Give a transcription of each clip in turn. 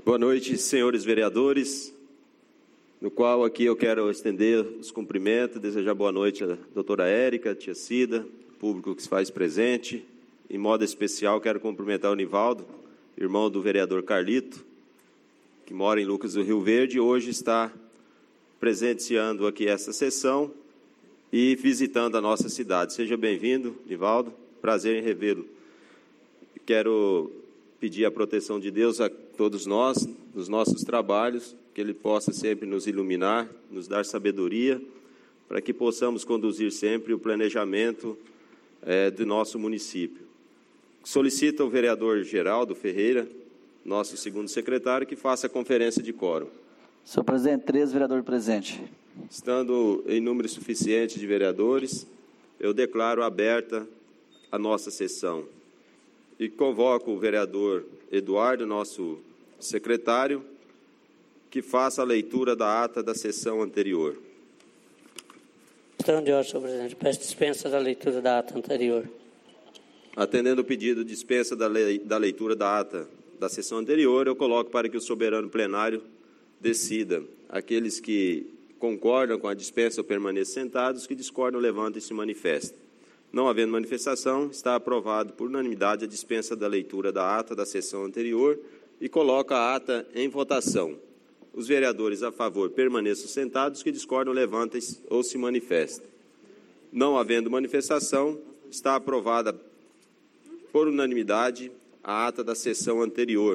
Boa noite, senhores vereadores, no qual aqui eu quero estender os cumprimentos, desejar boa noite à doutora Érica, tia Cida, público que se faz presente. Em modo especial, quero cumprimentar o Nivaldo, irmão do vereador Carlito, que mora em Lucas do Rio Verde, e hoje está presenciando aqui essa sessão e visitando a nossa cidade. Seja bem-vindo, Nivaldo, prazer em revê-lo. Quero pedir a proteção de Deus a todos nós, nos nossos trabalhos, que Ele possa sempre nos iluminar, nos dar sabedoria, para que possamos conduzir sempre o planejamento do nosso município. Solicito ao vereador Geraldo Ferreira, nosso segundo secretário, que faça a conferência de quórum. Senhor presidente, 13 vereadores presentes. Estando em número suficiente de vereadores, eu declaro aberta a nossa sessão. E convoco o vereador Eduardo, nosso secretário, que faça a leitura da ata da sessão anterior. Questão de ordem, senhor presidente. Peço dispensa da leitura da ata anterior. Atendendo o pedido de dispensa da leitura da ata da sessão anterior, eu coloco para que o soberano plenário decida. Aqueles que concordam com a dispensa permaneçam sentados, que discordam levantem e se manifestem. Não havendo manifestação, está aprovado por unanimidade a dispensa da leitura da ata da sessão anterior e coloca a ata em votação. Os vereadores a favor permaneçam sentados, que discordam levantem ou se manifestem. Não havendo manifestação, está aprovada por unanimidade a ata da sessão anterior.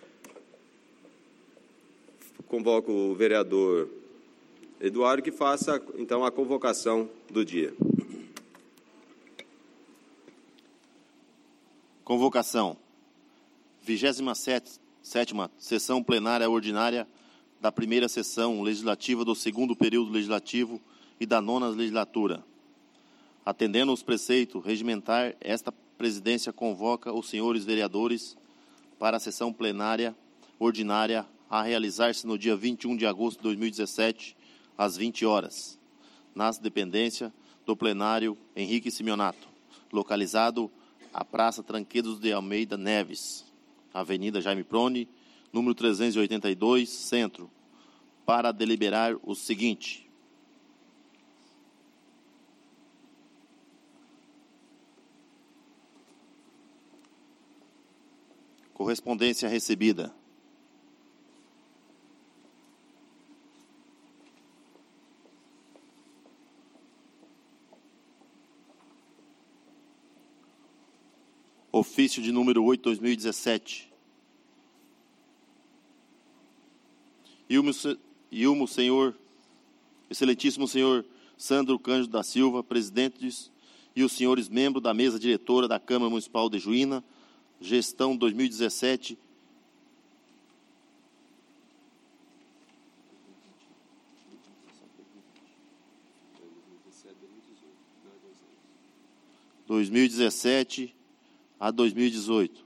Convoco o vereador Eduardo que faça, então, a convocação do dia. Convocação. 27ª sessão plenária ordinária da primeira sessão legislativa do segundo período legislativo e da 9ª legislatura. Atendendo aos preceitos regimentar, esta presidência convoca os senhores vereadores para a sessão plenária ordinária a realizar-se no dia 21 de agosto de 2017, às 20 horas, nas dependências do plenário Henrique Simeonato, localizado a Praça Tranquedos de Almeida Neves, Avenida Jaime Prone, número 382, Centro, para deliberar o seguinte. Correspondência recebida. Ofício de número 8/2017. Ilmo senhor, excelentíssimo senhor Sandro Cândido da Silva, presidentes e os senhores membros da mesa diretora da Câmara Municipal de Juína, gestão 2017. a 2018.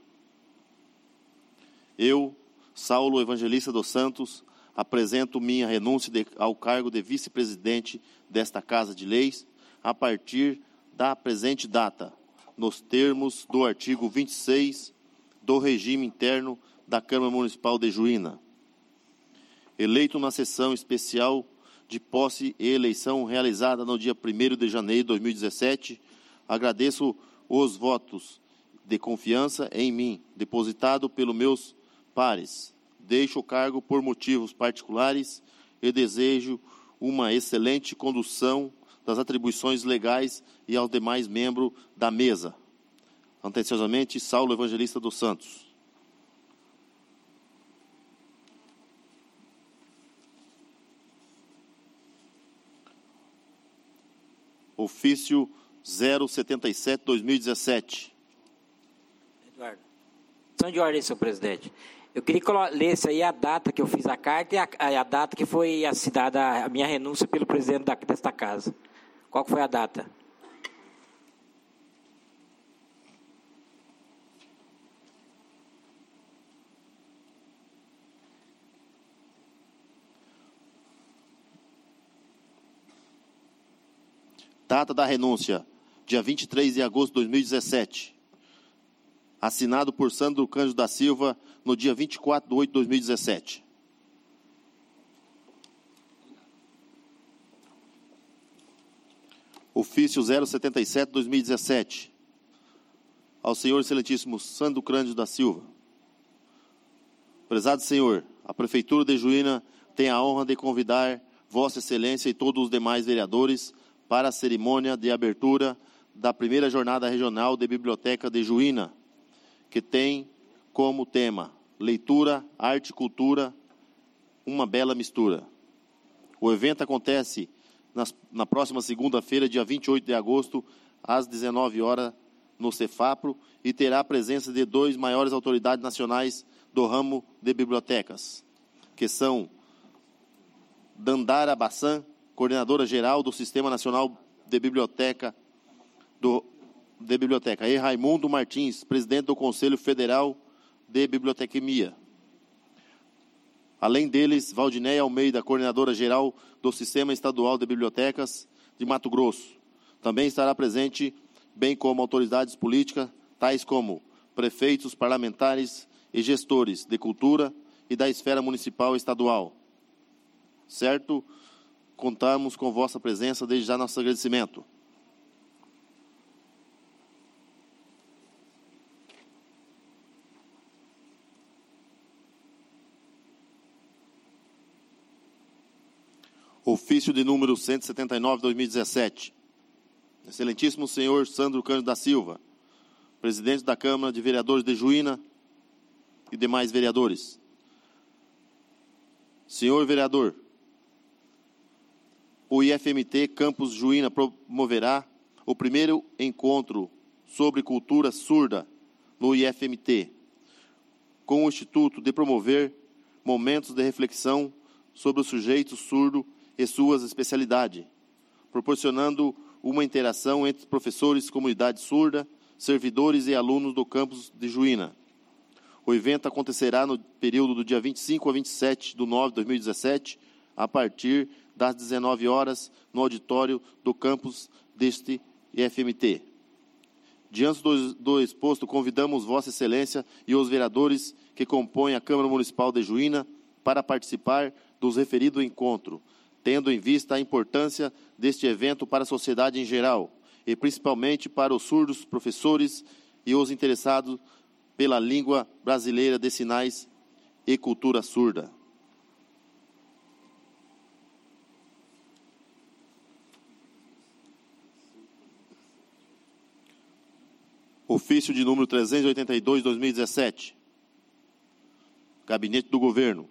Eu, Saulo Evangelista dos Santos, apresento minha renúncia ao cargo de vice-presidente desta Casa de Leis a partir da presente data, nos termos do artigo 26 do regime interno da Câmara Municipal de Juína. Eleito na sessão especial de posse e eleição realizada no dia 1º de janeiro de 2017, agradeço os votos de confiança em mim, depositado pelos meus pares. Deixo o cargo por motivos particulares e desejo uma excelente condução das atribuições legais e aos demais membros da mesa. Atenciosamente, Saulo Evangelista dos Santos. Ofício 077/2017. Eduardo. Questão de ordem, senhor presidente. Eu queria que lesse aí a data que eu fiz a carta e a data que foi assinada a minha renúncia pelo presidente desta casa. Qual foi a data? Data da renúncia, dia 23 de agosto de 2017. assinado por Sandro Cândido da Silva, no dia 24 de 8 de 2017. Ofício 077/2017. Ao senhor excelentíssimo Sandro Cândido da Silva. Prezado senhor, a Prefeitura de Juína tem a honra de convidar Vossa Excelência e todos os demais vereadores para a cerimônia de abertura da primeira Jornada Regional de Biblioteca de Juína, que tem como tema leitura, arte e cultura, uma bela mistura. O evento acontece na próxima segunda-feira, dia 28 de agosto, às 19 horas, no Cefapro, e terá a presença de 2 maiores autoridades nacionais do ramo de bibliotecas, que são Dandara Bassan, coordenadora geral do Sistema Nacional de Biblioteca, e Raimundo Martins, presidente do Conselho Federal de Bibliotequimia. Além deles, Valdinéia Almeida, coordenadora geral do Sistema Estadual de Bibliotecas de Mato Grosso. Também estará presente, bem como autoridades políticas, tais como prefeitos, parlamentares e gestores de cultura e da esfera municipal e estadual. Certo? Contamos com vossa presença, desde já nosso agradecimento. Ofício de número 179/2017. Excelentíssimo senhor Sandro Cândido da Silva, presidente da Câmara de Vereadores de Juína e demais vereadores. Senhor vereador, o IFMT Campus Juína promoverá o primeiro encontro sobre cultura surda no IFMT, com o Instituto de promover momentos de reflexão sobre o sujeito surdo e suas especialidades, proporcionando uma interação entre professores, comunidade surda, servidores e alunos do campus de Juína. O evento acontecerá no período do dia 25 a 27 de 9 de 2017, a partir das 19 horas, no auditório do campus deste IFMT. Diante do exposto, convidamos Vossa Excelência e os vereadores que compõem a Câmara Municipal de Juína para participar dos referido encontro, tendo em vista a importância deste evento para a sociedade em geral, e principalmente para os surdos, professores e os interessados pela língua brasileira de sinais e cultura surda. Ofício de número 382/2017. Gabinete do Governo.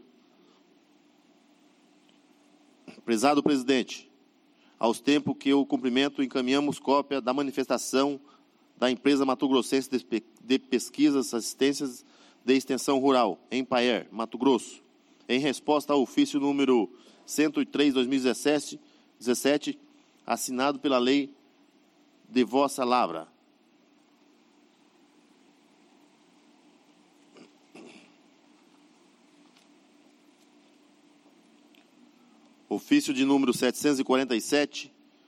Prezado presidente, aos tempos que o cumprimento, encaminhamos cópia da manifestação da empresa Mato Grossense de Pesquisas e Assistências de Extensão Rural, em Paier, Mato Grosso, em resposta ao ofício número 103/2017, assinado pela lei de Vossa Lavra. Ofício de número 747,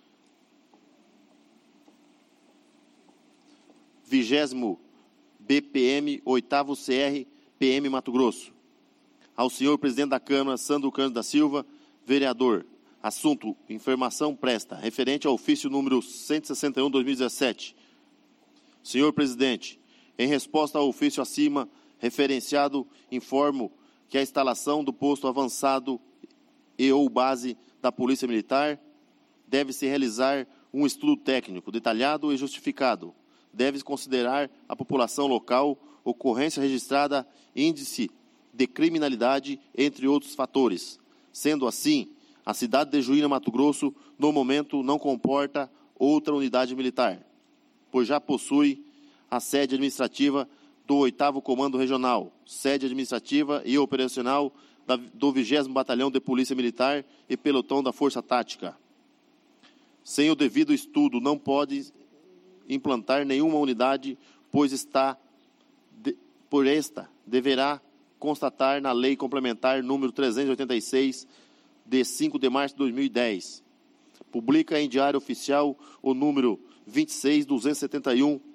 20º BPM, 8º CR, PM Mato Grosso. Ao senhor presidente da Câmara, Sandro Cândido da Silva, vereador. Assunto: informação presta, referente ao ofício número 161/2017. Senhor presidente, em resposta ao ofício acima referenciado, informo que a instalação do posto avançado e ou base da Polícia Militar deve-se realizar um estudo técnico detalhado e justificado. Deve-se considerar a população local, ocorrência registrada, índice de criminalidade, entre outros fatores. Sendo assim, a cidade de Juína, Mato Grosso, no momento não comporta outra unidade militar, pois já possui a sede administrativa do 8º Comando Regional, sede administrativa e operacional do 20º Batalhão de Polícia Militar e pelotão da Força Tática. Sem o devido estudo, não pode implantar nenhuma unidade, pois por esta deverá constatar na Lei Complementar número 386, de 5 de março de 2010. Publica em Diário Oficial o número 26.271,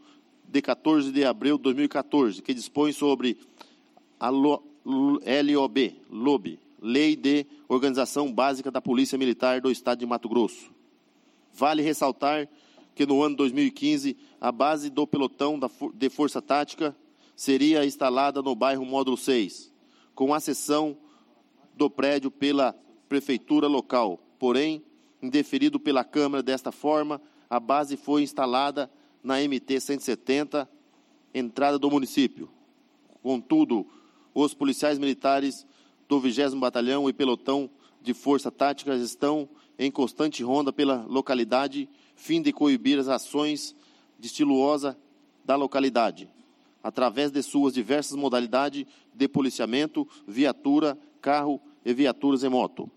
de 14 de abril de 2014, que dispõe sobre a LOB, Lei de Organização Básica da Polícia Militar do Estado de Mato Grosso. Vale ressaltar que no ano 2015, a base do pelotão de Força Tática seria instalada no bairro Módulo 6, com acessão do prédio pela prefeitura local. Porém, indeferido pela Câmara desta forma, a base foi instalada na MT 170, entrada do município. Contudo, os policiais militares do 20º Batalhão e pelotão de Força Tática estão em constante ronda pela localidade, fim de coibir as ações de estilosa da localidade, através de suas diversas modalidades de policiamento, viatura, carro e viaturas em moto.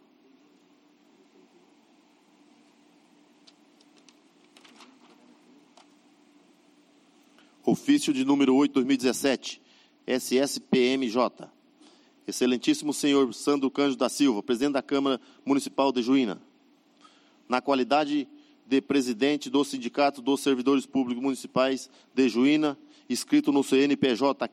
Ofício de número 8, 2017, SSPMJ. Excelentíssimo senhor Sandro Cândido da Silva, presidente da Câmara Municipal de Juína, na qualidade de presidente do Sindicato dos Servidores Públicos Municipais de Juína, inscrito no CNPJ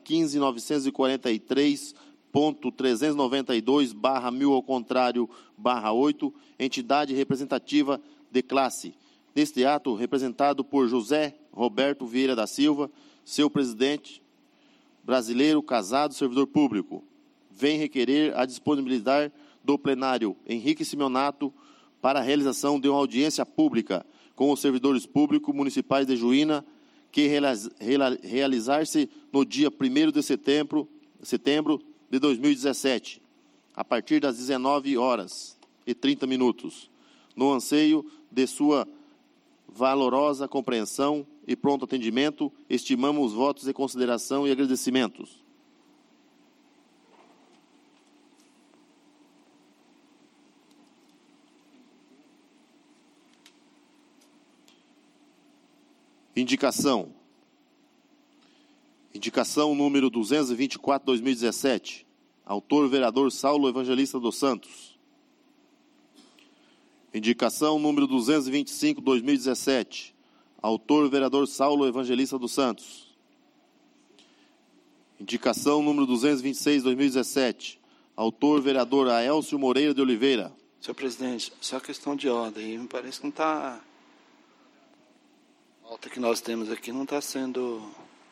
15.943.392/1000 ao contrário, /8, entidade representativa de classe. Neste ato, representado por José Roberto Vieira da Silva, seu presidente, brasileiro, casado, servidor público, vem requerer a disponibilidade do plenário Henrique Simeonato para a realização de uma audiência pública com os servidores públicos municipais de Juína, que realizar-se no dia 1º de setembro de 2017, a partir das 19h30, no anseio de sua valorosa compreensão e pronto atendimento, estimamos os votos de consideração e agradecimentos. Indicação. Indicação número 224/2017. Autor, vereador Saulo Evangelista dos Santos. Indicação número 225/2017. Autor, vereador Saulo Evangelista dos Santos. Indicação número 226/2017. Autor, vereador Aélcio Moreira de Oliveira. Senhor presidente, só questão de ordem. Me parece que não está... A pauta que nós temos aqui não está sendo...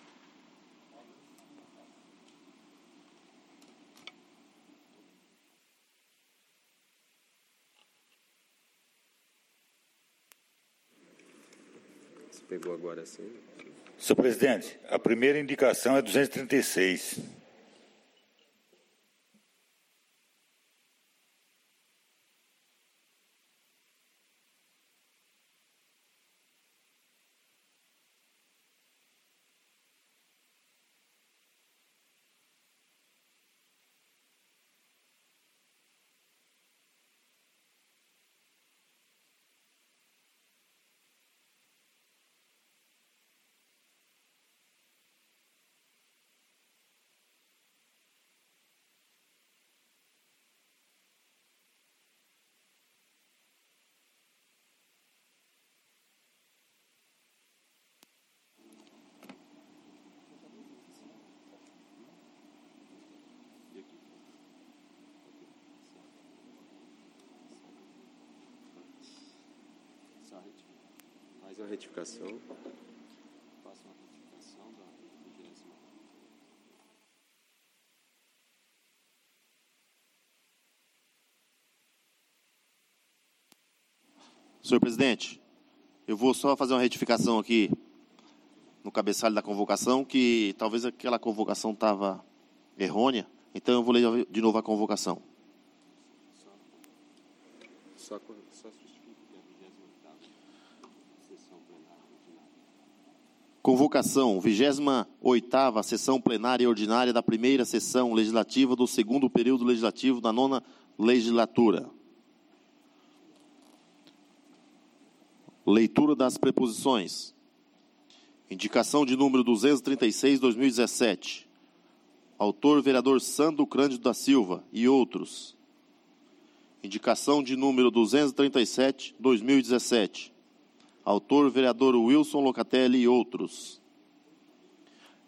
Você pegou agora sim? Senhor presidente, a primeira indicação é 236. Mais uma retificação. Faça uma retificação da 20ª. Senhor presidente, eu vou só fazer uma retificação aqui no cabeçalho da convocação, que talvez aquela convocação estava errônea, então eu vou ler de novo a convocação. Só justifique que é a 28ª sessão plenária ordinária. Convocação, 28ª sessão plenária ordinária da primeira sessão legislativa do segundo período legislativo da 9ª legislatura. Leitura das preposições. Indicação de número 236/2017. Autor, vereador Sandro Cândido da Silva e outros. Indicação de número 237/2017. Autor, vereador Wilson Locatelli e outros.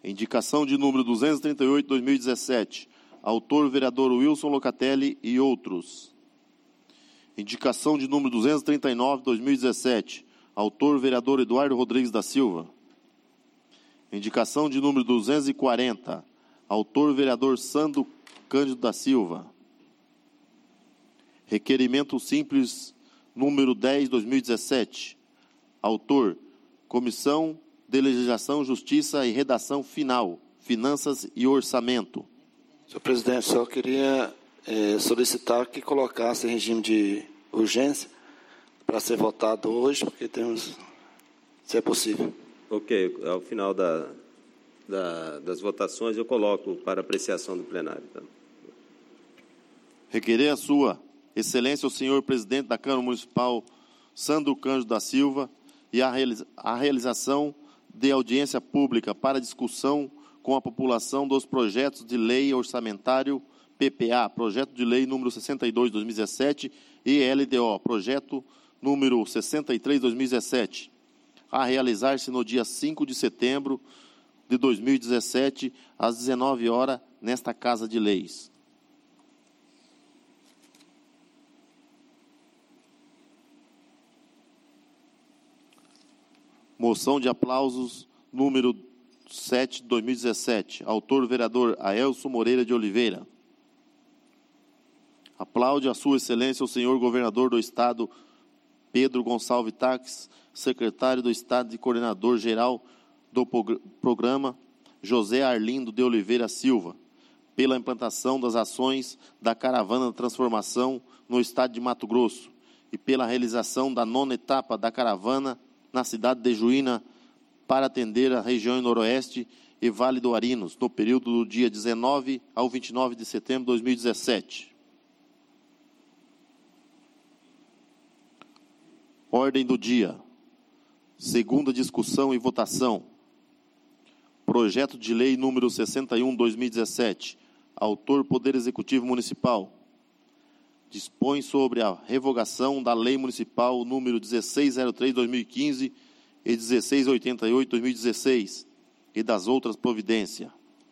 Indicação de número 238, 2017. Autor, vereador Wilson Locatelli e outros. Indicação de número 239, 2017. Autor, vereador Eduardo Rodrigues da Silva. Indicação de número 240. Autor, vereador Sandro Cândido da Silva. Requerimento simples número 10, 2017. Autor, Comissão de Legislação, Justiça e Redação Final, Finanças e Orçamento. Senhor presidente, só queria solicitar que colocasse em regime de urgência para ser votado hoje, porque temos, se é possível. Ok, ao final das votações eu coloco para apreciação do plenário. Tá? Requerer a sua excelência o senhor presidente da Câmara Municipal, Sandro Cândido da Silva, e a realização de audiência pública para discussão com a população dos projetos de lei orçamentário PPA, projeto de lei número 62, 2017, e LDO, projeto número 63, 2017, a realizar-se no dia 5 de setembro de 2017, às 19 horas, nesta Casa de Leis. Moção de aplausos número 7, 2017. Autor, vereador Aelso Moreira de Oliveira. Aplaude a sua excelência o senhor governador do Estado, Pedro Gonçalves Taques, secretário do Estado e coordenador geral do programa, José Arlindo de Oliveira Silva, pela implantação das ações da Caravana da Transformação no Estado de Mato Grosso e pela realização da 9ª etapa da caravana na cidade de Juína, para atender a região noroeste e Vale do Arinos, no período do dia 19 ao 29 de setembro de 2017. Ordem do dia. Segunda discussão e votação. Projeto de lei número 61/2017. Autor, Poder Executivo Municipal. Dispõe sobre a revogação da Lei Municipal número 1603/2015 e 1688/2016 e das outras providências.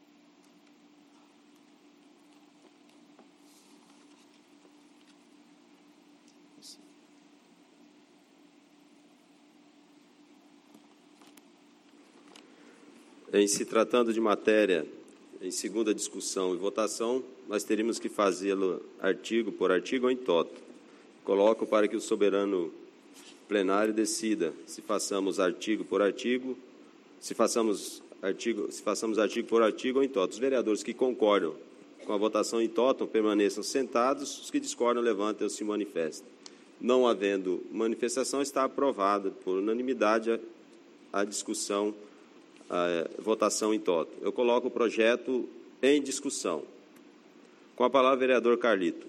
Em se tratando de matéria em segunda discussão e votação, nós teríamos que fazê-lo artigo por artigo ou em toto. Coloco para que o soberano plenário decida se façamos artigo por artigo, se façamos artigo por artigo ou em toto. Os vereadores que concordam com a votação em toto permaneçam sentados, os que discordam levantem ou se manifestem. Não havendo manifestação, está aprovada por unanimidade a discussão, a votação em toto. Eu coloco o projeto em discussão. Com a palavra, vereador Carlito.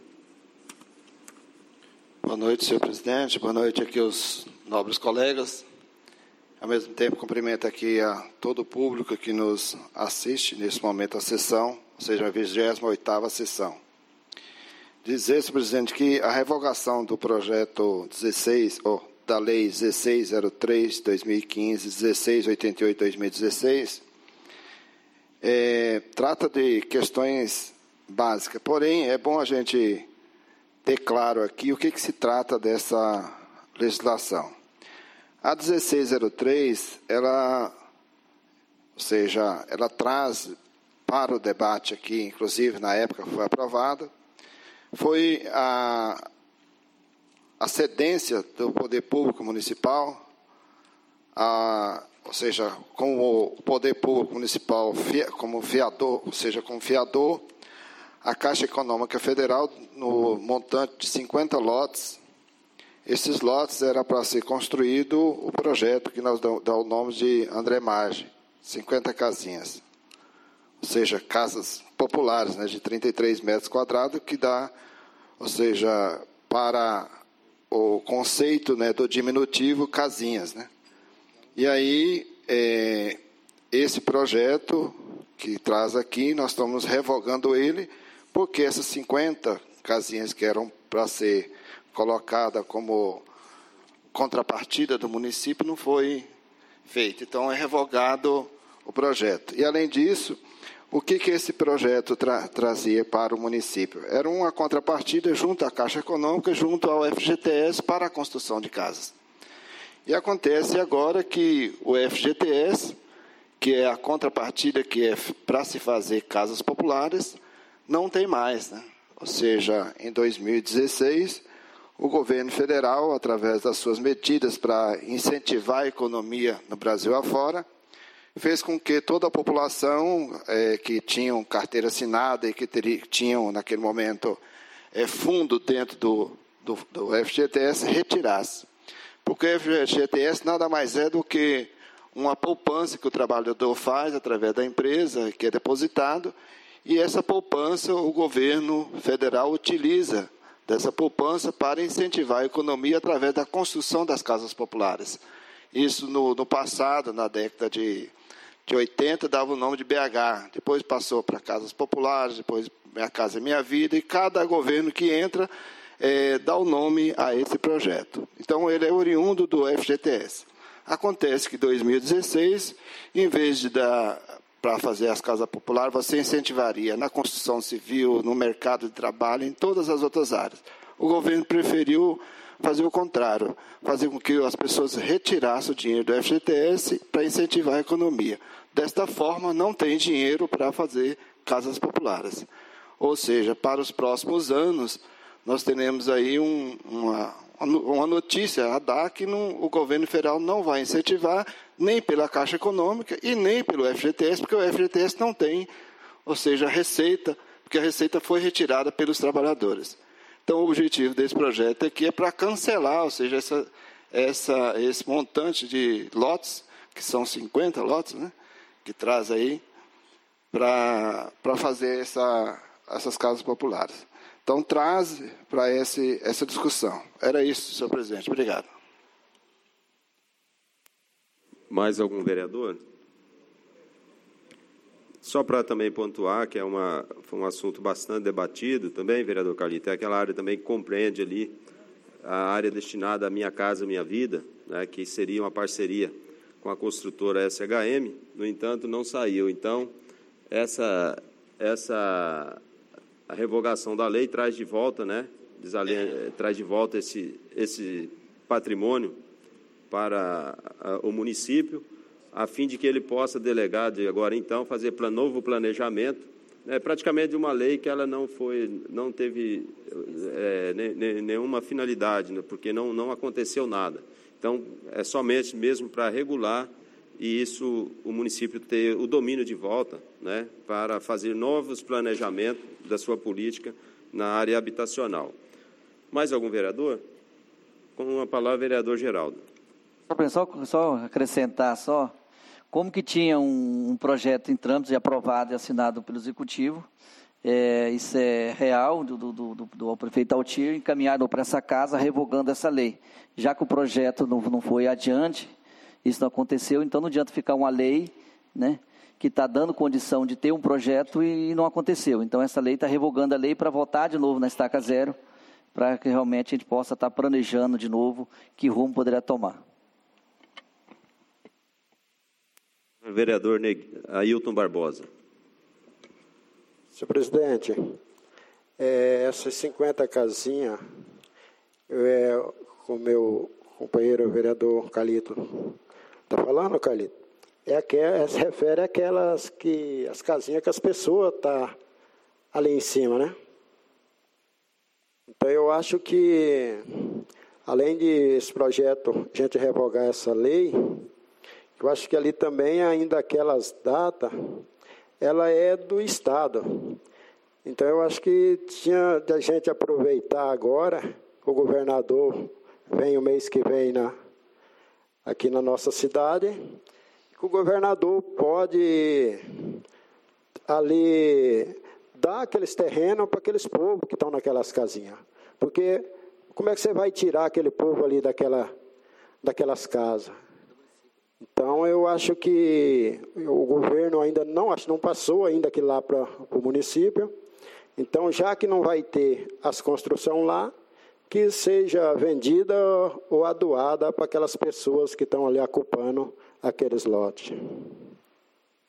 Boa noite, senhor presidente. Boa noite aqui aos nobres colegas. Ao mesmo tempo, cumprimento aqui a todo o público que nos assiste nesse momento à sessão, ou seja, a 28ª sessão. Dizer, senhor presidente, que a revogação do projeto 16, da Lei 1603/2015, 1688/2016, trata de questões básicas. Porém, é bom a gente ter claro aqui o que se trata dessa legislação. A 1603, ela traz para o debate aqui, inclusive na época foi aprovada, foi a cedência do poder público municipal, ou seja, como o poder público municipal como fiador, ou seja, como fiador, a Caixa Econômica Federal, no montante de 50 lotes. Esses lotes era para ser construído o projeto que nós damos o nome de André Maggi, 50 casinhas. Ou seja, casas populares, né, de 33 metros quadrados, que dá, ou seja, para o conceito, né, do diminutivo, casinhas, né? E aí, esse projeto que traz aqui, nós estamos revogando ele, porque essas 50 casinhas que eram para ser colocada como contrapartida do município não foi feito. Então, é revogado o projeto. E, além disso, o que esse projeto trazia para o município? Era uma contrapartida junto à Caixa Econômica, junto ao FGTS, para a construção de casas. E acontece agora que o FGTS, que é a contrapartida que é para se fazer casas populares, não tem mais, né? Ou seja, em 2016, o governo federal, através das suas medidas para incentivar a economia no Brasil afora, fez com que toda a população que tinham carteira assinada e que tinham, naquele momento, fundo dentro do FGTS, retirasse. Porque o FGTS nada mais é do que uma poupança que o trabalhador faz através da empresa, que é depositado, e essa poupança o governo federal utiliza dessa poupança para incentivar a economia através da construção das casas populares. Isso no passado, na década de 80, dava o nome de BH, depois passou para Casas Populares, depois Minha Casa Minha Vida, e cada governo que entra dá o nome a esse projeto. Então, ele é oriundo do FGTS. Acontece que em 2016, em vez de dar para fazer as casas populares, você incentivaria na construção civil, no mercado de trabalho, em todas as outras áreas. O governo preferiu fazer o contrário, fazer com que as pessoas retirassem o dinheiro do FGTS para incentivar a economia. Desta forma, não tem dinheiro para fazer casas populares. Ou seja, para os próximos anos, nós teremos aí uma notícia a dar que o governo federal não vai incentivar nem pela Caixa Econômica e nem pelo FGTS, porque o FGTS não tem, ou seja, receita, porque a receita foi retirada pelos trabalhadores. Então, o objetivo desse projeto aqui é para cancelar, ou seja, esse montante de lotes, que são 50 lotes, né, que traz aí, para fazer essas casas populares. Então, traz para essa discussão. Era isso, senhor presidente. Obrigado. Mais algum vereador? Só para também pontuar que foi um assunto bastante debatido também, vereador Carlito, é aquela área também que compreende ali a área destinada à Minha Casa Minha Vida, né, que seria uma parceria com a construtora SHM, no entanto, não saiu. Então, a revogação da lei traz de volta, né, traz de volta esse patrimônio para o município, a fim de que ele possa delegar de agora então fazer novo planejamento, praticamente uma lei que ela não teve nenhuma finalidade, né, porque não aconteceu nada. Então é somente mesmo para regular e isso o município ter o domínio de volta, né, para fazer novos planejamentos da sua política na área habitacional. Mais algum vereador? Com a palavra, vereador Geraldo. Só acrescentar como que tinha um projeto em trâmite aprovado e assinado pelo Executivo, isso é real, do prefeito Altir, encaminhado para essa casa, revogando essa lei. Já que o projeto não foi adiante, isso não aconteceu, então não adianta ficar uma lei, né, que está dando condição de ter um projeto e não aconteceu. Então, essa lei está revogando a lei para votar de novo na estaca zero, para que realmente a gente possa estar planejando de novo que rumo poderia tomar. Vereador Ailton Barbosa. Senhor presidente, essas 50 casinhas, com o meu companheiro vereador Calito está falando, Calito, se refere àquelas as casinhas que as pessoas estão ali em cima, né? Então, eu acho que, além de esse projeto, a gente revogar essa lei, eu acho que ali também, ainda aquelas datas, ela é do Estado. Então, eu acho que tinha de a gente aproveitar agora, o governador vem o mês que vem aqui na nossa cidade, que o governador pode ali dar aqueles terrenos para aqueles povos que estão naquelas casinhas. Porque como é que você vai tirar aquele povo ali daquelas casas? Então, eu acho que o governo ainda não passou ainda aquilo lá para o município. Então, já que não vai ter as construções lá, que seja vendida ou a doada para aquelas pessoas que estão ali ocupando aqueles lotes.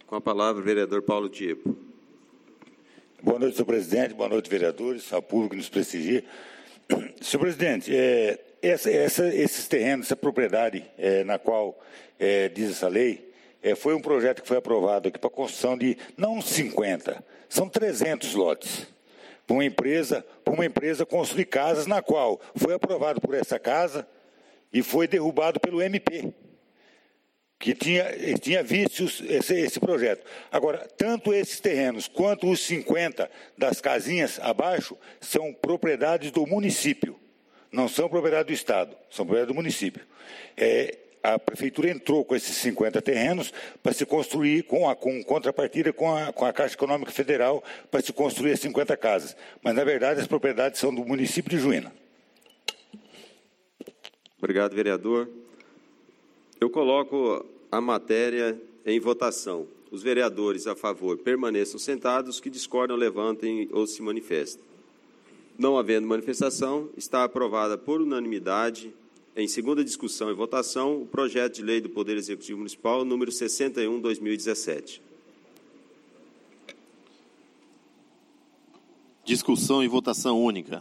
Com a palavra, o vereador Paulo Tiepo. Boa noite, senhor presidente. Boa noite, vereadores, ao público que nos prestigia. Senhor presidente, esses terrenos, essa propriedade na qual diz essa lei, foi um projeto que foi aprovado aqui para a construção de, não 50, são 300 lotes. Para uma empresa construir casas na qual foi aprovado por essa casa e foi derrubado pelo MP, que tinha vícios esse projeto. Agora, tanto esses terrenos quanto os 50 das casinhas abaixo são propriedades do município, não são propriedade do Estado, são propriedade do município. A prefeitura entrou com esses 50 terrenos para se construir, com contrapartida com a Caixa Econômica Federal, para se construir as 50 casas. Mas, na verdade, as propriedades são do município de Juína. Obrigado, vereador. Eu coloco a matéria em votação. Os vereadores a favor permaneçam sentados, os que discordam levantem ou se manifestem. Não havendo manifestação, está aprovada por unanimidade, em segunda discussão e votação, o projeto de lei do Poder Executivo Municipal, número 61/2017. Discussão e votação única.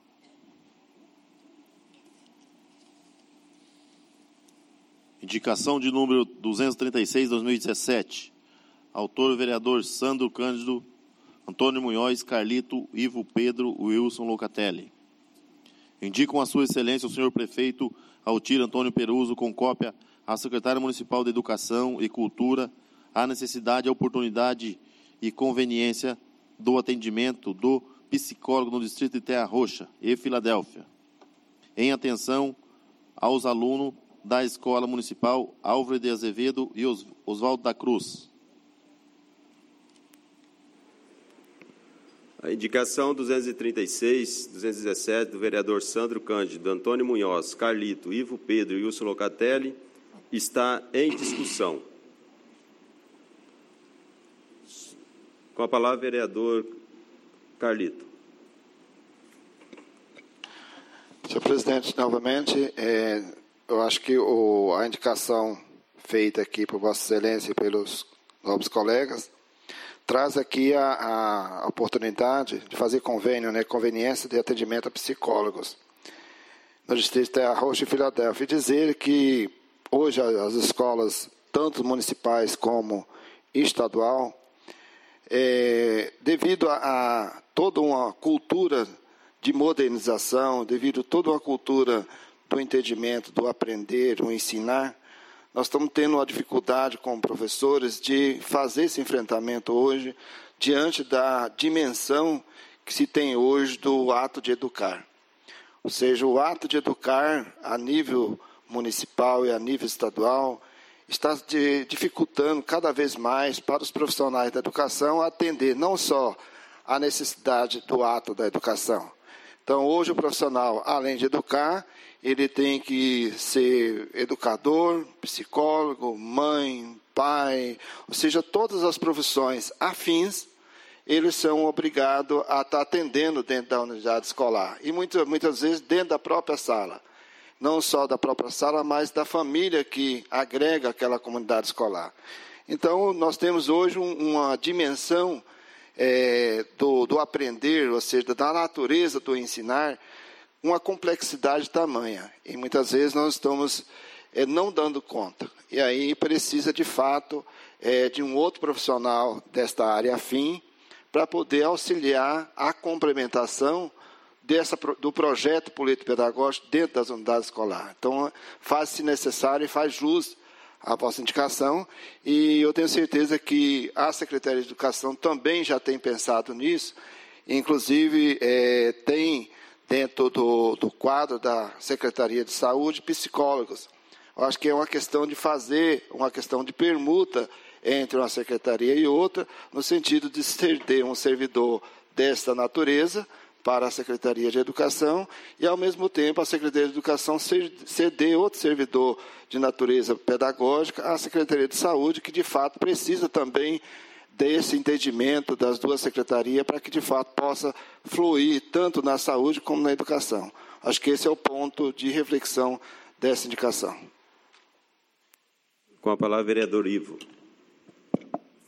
Indicação de número 236/2017. Autor o vereador Sandro Cândido, Antônio Munhoz, Carlito, Ivo Pedro, Wilson Locatelli. Indicam a sua excelência o senhor prefeito Altir Antônio Peruso, com cópia à secretária municipal de Educação e Cultura, a necessidade, a oportunidade e conveniência do atendimento do psicólogo no distrito de Terra Roxa e Filadélfia, em atenção aos alunos da Escola Municipal Álvaro de Azevedo e Oswaldo da Cruz. A indicação 236/217 do vereador Sandro Cândido, Antônio Munhoz, Carlito, Ivo Pedro e Wilson Locatelli está em discussão. Com a palavra, vereador Carlito. Senhor presidente, novamente, eu acho que a indicação feita aqui por Vossa Excelência e pelos nobres colegas traz aqui a oportunidade de fazer convênio, conveniência de atendimento a psicólogos no distrito de Terra Roxa e Filadélfia. E dizer que hoje as escolas, tanto municipais como estadual, devido a toda uma cultura de modernização, devido a toda uma cultura do entendimento, do aprender, do ensinar, nós estamos tendo uma dificuldade com professores de fazer esse enfrentamento hoje diante da dimensão que se tem hoje do ato de educar. Ou seja, o ato de educar a nível municipal e a nível estadual está dificultando cada vez mais para os profissionais da educação atender não só a necessidade do ato da educação. Então, hoje o profissional, além de educar, ele tem que ser educador, psicólogo, mãe, pai, ou seja, todas as profissões afins, eles são obrigados a estar atendendo dentro da unidade escolar. E muitas vezes dentro da própria sala. Não só da própria sala, mas da família que agrega aquela comunidade escolar. Então, nós temos hoje uma dimensão do aprender, ou seja, da natureza do ensinar, uma complexidade tamanha. E muitas vezes nós estamos não dando conta. E aí precisa, de fato, de um outro profissional desta área afim para poder auxiliar a complementação do projeto político-pedagógico dentro das unidades escolares. Então, faz-se necessário e faz jus à vossa indicação, e eu tenho certeza que a Secretaria de Educação também já tem pensado nisso, inclusive tem dentro do quadro da Secretaria de Saúde psicólogos. Eu acho que é uma questão de fazer, uma questão de permuta entre uma secretaria e outra, no sentido de ceder um servidor desta natureza para a Secretaria de Educação e, ao mesmo tempo, a Secretaria de Educação ceder outro servidor de natureza pedagógica à Secretaria de Saúde, que, de fato, precisa também desse entendimento das duas secretarias para que, de fato, possa fluir tanto na saúde como na educação. Acho que esse é o ponto de reflexão dessa indicação. Com a palavra, vereador Ivo.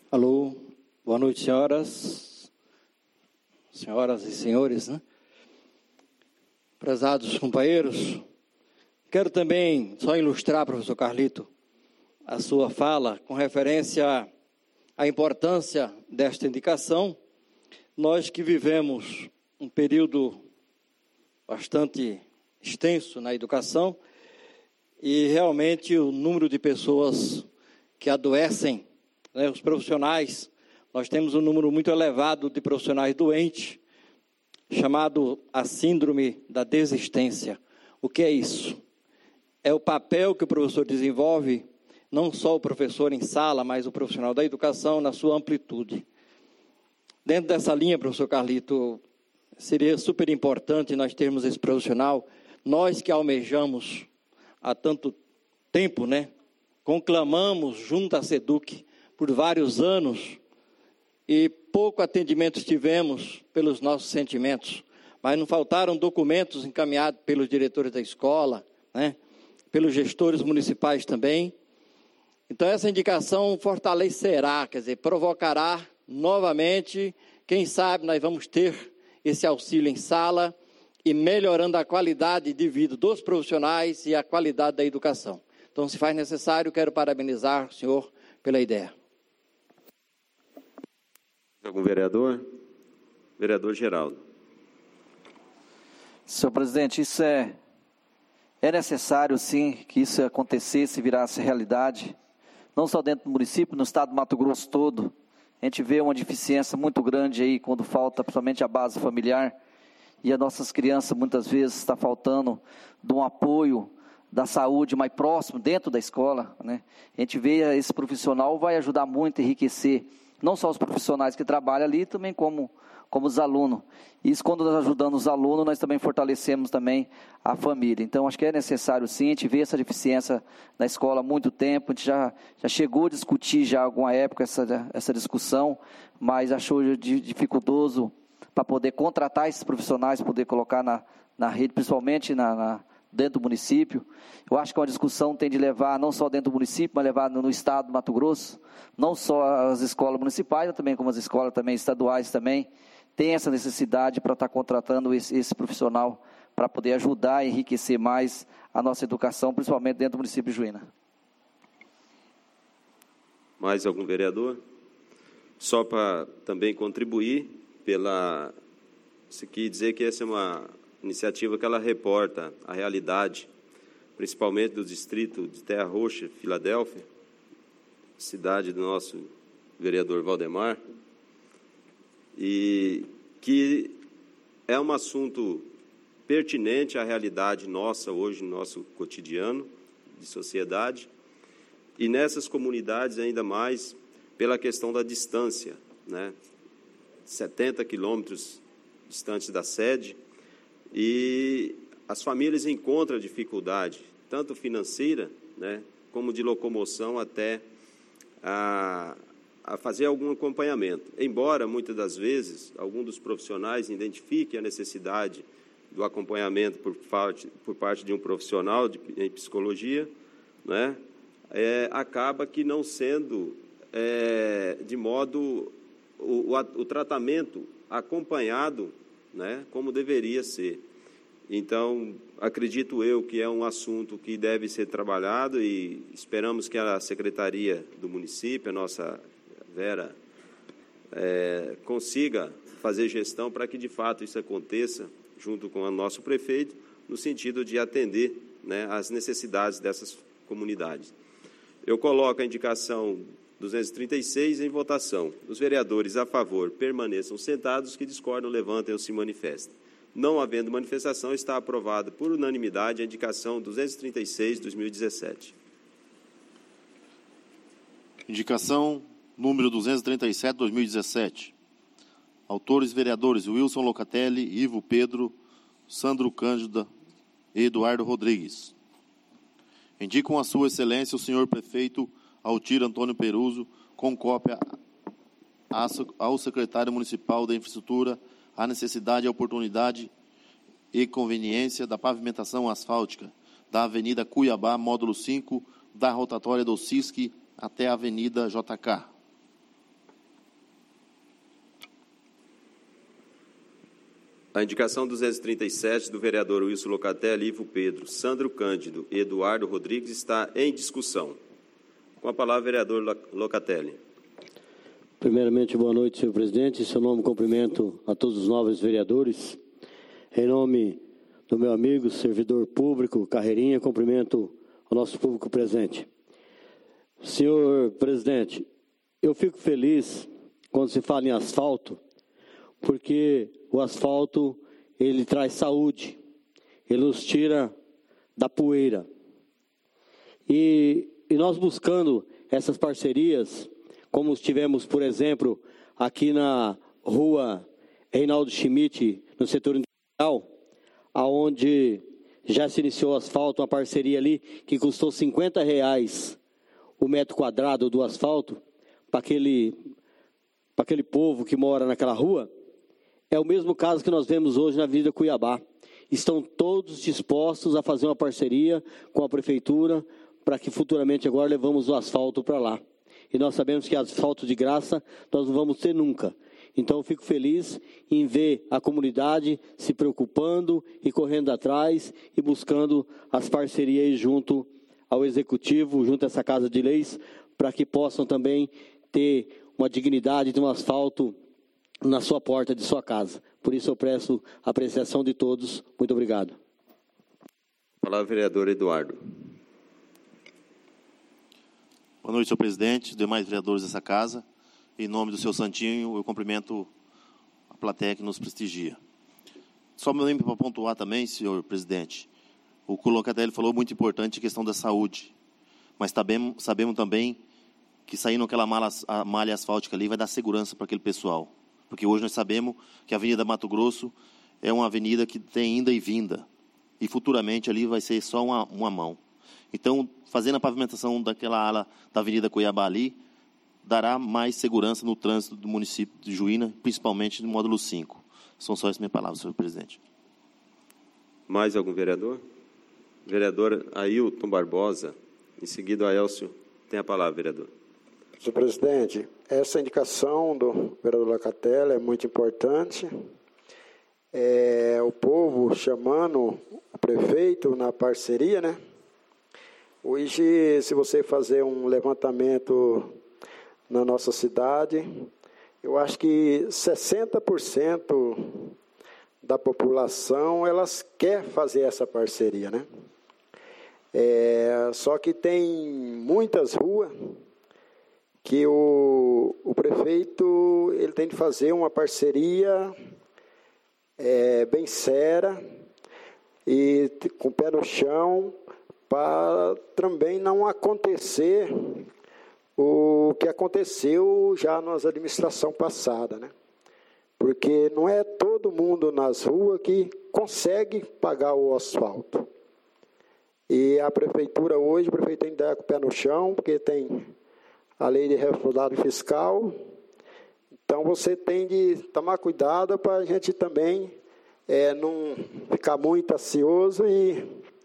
Alô, boa noite, senhoras e senhores, né? Prezados companheiros, quero também só ilustrar, professor Carlito, a sua fala com referência à importância desta indicação. Nós que vivemos um período bastante extenso na educação e realmente o número de pessoas que adoecem, né, os profissionais, nós temos um número muito elevado de profissionais doentes, chamado a síndrome da desistência. O que é isso? É o papel que o professor desenvolve, não só o professor em sala, mas o profissional da educação na sua amplitude. Dentro dessa linha, professor Carlito, seria super importante nós termos esse profissional, nós que almejamos há tanto tempo, né? Conclamamos junto à SEDUC por vários anos e pouco atendimento tivemos pelos nossos sentimentos, mas não faltaram documentos encaminhados pelos diretores da escola, né? Pelos gestores municipais também. Então, essa indicação fortalecerá, quer dizer, provocará novamente, quem sabe nós vamos ter esse auxílio em sala e melhorando a qualidade de vida dos profissionais e a qualidade da educação. Então, se faz necessário, quero parabenizar o senhor pela ideia. Algum vereador? Vereador Geraldo. Senhor presidente, isso é necessário, sim, que isso acontecesse, virasse realidade, não só dentro do município, no estado do Mato Grosso todo. A gente vê uma deficiência muito grande aí, quando falta principalmente a base familiar, e as nossas crianças muitas vezes está faltando de um apoio da saúde mais próximo, dentro da escola, né? A gente vê esse profissional vai ajudar muito a enriquecer, não só os profissionais que trabalham ali, também como os alunos. Isso, quando nós ajudamos os alunos, nós também fortalecemos também a família. Então, acho que é necessário sim, a gente vê essa deficiência na escola há muito tempo, a gente já chegou a discutir já alguma época essa discussão, mas achou dificultoso para poder contratar esses profissionais, poder colocar na rede, principalmente dentro do município. Eu acho que é uma discussão que tem de levar, não só dentro do município, mas levar no estado do Mato Grosso, não só as escolas municipais, mas também como as escolas também estaduais também, tem essa necessidade para estar contratando esse profissional para poder ajudar e enriquecer mais a nossa educação, principalmente dentro do município de Juína. Mais algum vereador? Só para também contribuir isso aqui, dizer que essa é uma iniciativa que ela reporta a realidade, principalmente do distrito de Terra Roxa, Filadélfia, cidade do nosso vereador Valdemar, e que é um assunto pertinente à realidade nossa hoje, no nosso cotidiano de sociedade, e nessas comunidades ainda mais pela questão da distância, né? 70 quilômetros distantes da sede, e as famílias encontram dificuldade, tanto financeira, né, como de locomoção até a fazer algum acompanhamento. Embora, muitas das vezes, algum dos profissionais identifique a necessidade do acompanhamento por parte de um profissional em psicologia, né, acaba que não sendo de modo o tratamento acompanhado, né, como deveria ser. Então, acredito eu que é um assunto que deve ser trabalhado e esperamos que a Secretaria do município, a nossa Vera, consiga fazer gestão para que, de fato, isso aconteça junto com o nosso prefeito, no sentido de atender, né, as necessidades dessas comunidades. Eu coloco a indicação 236 em votação. Os vereadores a favor permaneçam sentados, que discordam levantem ou se manifestem. Não havendo manifestação, está aprovada por unanimidade a indicação 236/2017. Indicação número 237/2017. Autores vereadores Wilson Locatelli, Ivo Pedro, Sandro Cândida e Eduardo Rodrigues. Indicam a sua excelência o senhor prefeito Altir Antônio Peruso, com cópia ao secretário municipal da infraestrutura, a necessidade, a oportunidade e conveniência da pavimentação asfáltica da Avenida Cuiabá, módulo 5, da rotatória do CISC até a Avenida JK. A indicação 237 do vereador Wilson Locatelli, Ivo Pedro, Sandro Cândido e Eduardo Rodrigues está em discussão. Com a palavra, vereador Locatelli. Primeiramente, boa noite, senhor presidente. Em seu nome, cumprimento a todos os novos vereadores. Em nome do meu amigo, servidor público, Carreirinha, cumprimento ao nosso público presente. Senhor presidente, eu fico feliz quando se fala em asfalto, porque o asfalto, ele traz saúde, ele nos tira da poeira. E nós buscando essas parcerias, como tivemos, por exemplo, aqui na rua Reinaldo Schmidt, no setor industrial, aonde já se iniciou o asfalto, uma parceria ali que custou R$50 o metro quadrado do asfalto, para aquele povo que mora naquela rua. É o mesmo caso que nós vemos hoje na Avenida Cuiabá. Estão todos dispostos a fazer uma parceria com a prefeitura para que futuramente agora levamos o asfalto para lá. E nós sabemos que asfalto de graça nós não vamos ter nunca. Então eu fico feliz em ver a comunidade se preocupando e correndo atrás e buscando as parcerias junto ao Executivo, junto a essa Casa de Leis, para que possam também ter uma dignidade de um asfalto na sua porta de sua casa. Por isso eu peço a apreciação de todos. Muito obrigado. Palavra, vereador Eduardo. Boa noite, senhor presidente, demais vereadores dessa casa. Em nome do seu Santinho, eu cumprimento a plateia que nos prestigia. Só me lembro para pontuar também, senhor presidente, o que o Locatelli falou muito importante, a questão da saúde. Mas sabemos também que saindo aquela malha asfáltica ali vai dar segurança para aquele pessoal. Porque hoje nós sabemos que a Avenida Mato Grosso é uma avenida que tem ida e vinda. E futuramente ali vai ser só uma mão. Então, fazendo a pavimentação daquela ala da Avenida Cuiabá ali, dará mais segurança no trânsito do município de Juína, principalmente no módulo 5. São só essas minhas palavras, senhor presidente. Mais algum vereador? Vereador Ailton Barbosa. Em seguida, o Aélcio tem a palavra, vereador. Senhor presidente, essa indicação do vereador Locatelli é muito importante. O povo chamando o prefeito na parceria, né? Hoje, se você fazer um levantamento na nossa cidade, eu acho que 60% da população, elas quer fazer essa parceria, né? Só que tem muitas ruas que o prefeito ele tem de fazer uma parceria bem séria e com o pé no chão, para também não acontecer o que aconteceu já nas administrações passadas, né? Porque não é todo mundo nas ruas que consegue pagar o asfalto. E a prefeitura hoje, o prefeito tem que dar com o pé no chão, porque tem a lei de responsabilidade fiscal. Então você tem de tomar cuidado para a gente também não ficar muito ansioso e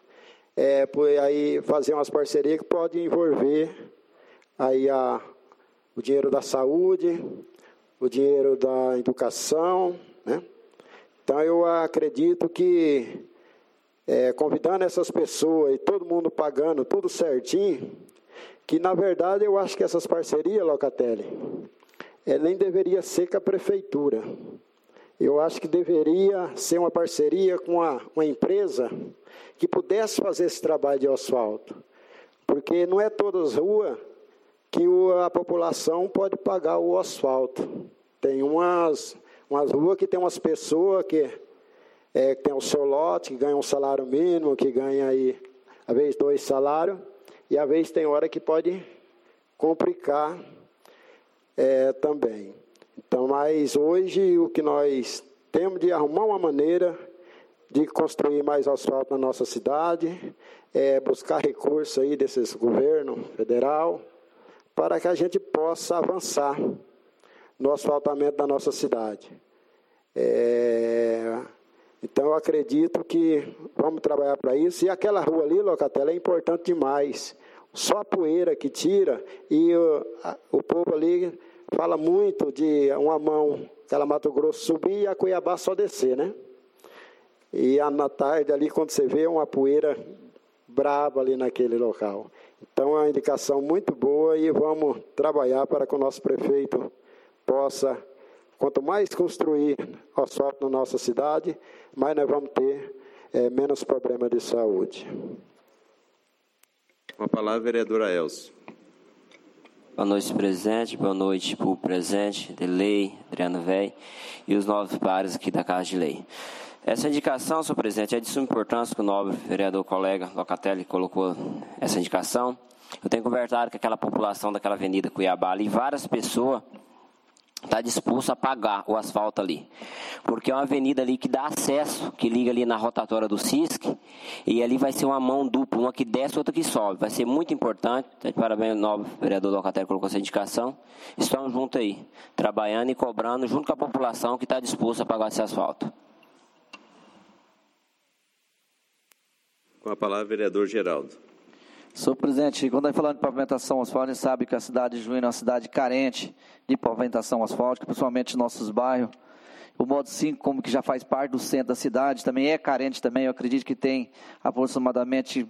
aí fazer umas parcerias que podem envolver aí o dinheiro da saúde, o dinheiro da educação, né? Então eu acredito que convidando essas pessoas e todo mundo pagando tudo certinho, que na verdade eu acho que essas parcerias, Locatelli, nem deveria ser com a prefeitura. Eu acho que deveria ser uma parceria com uma empresa que pudesse fazer esse trabalho de asfalto. Porque não é todas as ruas que a população pode pagar o asfalto. Tem umas ruas que tem umas pessoas que tem o seu lote, que ganham um salário mínimo, que ganha aí, às vezes, 2 salários, e às vezes tem hora que pode complicar também. Então, mas hoje o que nós temos de arrumar uma maneira de construir mais asfalto na nossa cidade, buscar recursos aí desses governos federal, para que a gente possa avançar no asfaltamento da nossa cidade. Então, eu acredito que vamos trabalhar para isso. E aquela rua ali, Locatelli, é importante demais. Só a poeira que tira, e o povo ali fala muito de uma mão, aquela Mato Grosso subir e a Cuiabá só descer, né? e na tarde ali, quando você vê uma poeira braba ali naquele local. Então, é uma indicação muito boa e vamos trabalhar para que o nosso prefeito possa, quanto mais construir asfalto na nossa cidade, mais nós vamos ter menos problema de saúde. Com a palavra, a vereadora Elcio. Boa noite, presidente. Boa noite, público presente, Delei, Adriano Véi e os novos pares aqui da Casa de Lei. Essa indicação, senhor presidente, é de suma importância que o nobre vereador colega Locatelli colocou essa indicação. Eu tenho conversado com aquela população daquela avenida Cuiabá ali, várias pessoas estão dispostas a pagar o asfalto ali, porque é uma avenida ali que dá acesso, que liga ali na rotatória do CISC, e ali vai ser uma mão dupla, uma que desce, outra que sobe. Vai ser muito importante. Parabéns ao nobre vereador Locatelli que colocou essa indicação. Estamos juntos aí, trabalhando e cobrando junto com a população que está disposta a pagar esse asfalto. Com a palavra, vereador Geraldo. Senhor presidente, quando nós falamos de pavimentação asfáltica, a gente sabe que a cidade de Juína é uma cidade carente de pavimentação asfáltica, principalmente em nossos bairros. O modo 5, como que já faz parte do centro da cidade, também é carente também. Eu acredito que tem aproximadamente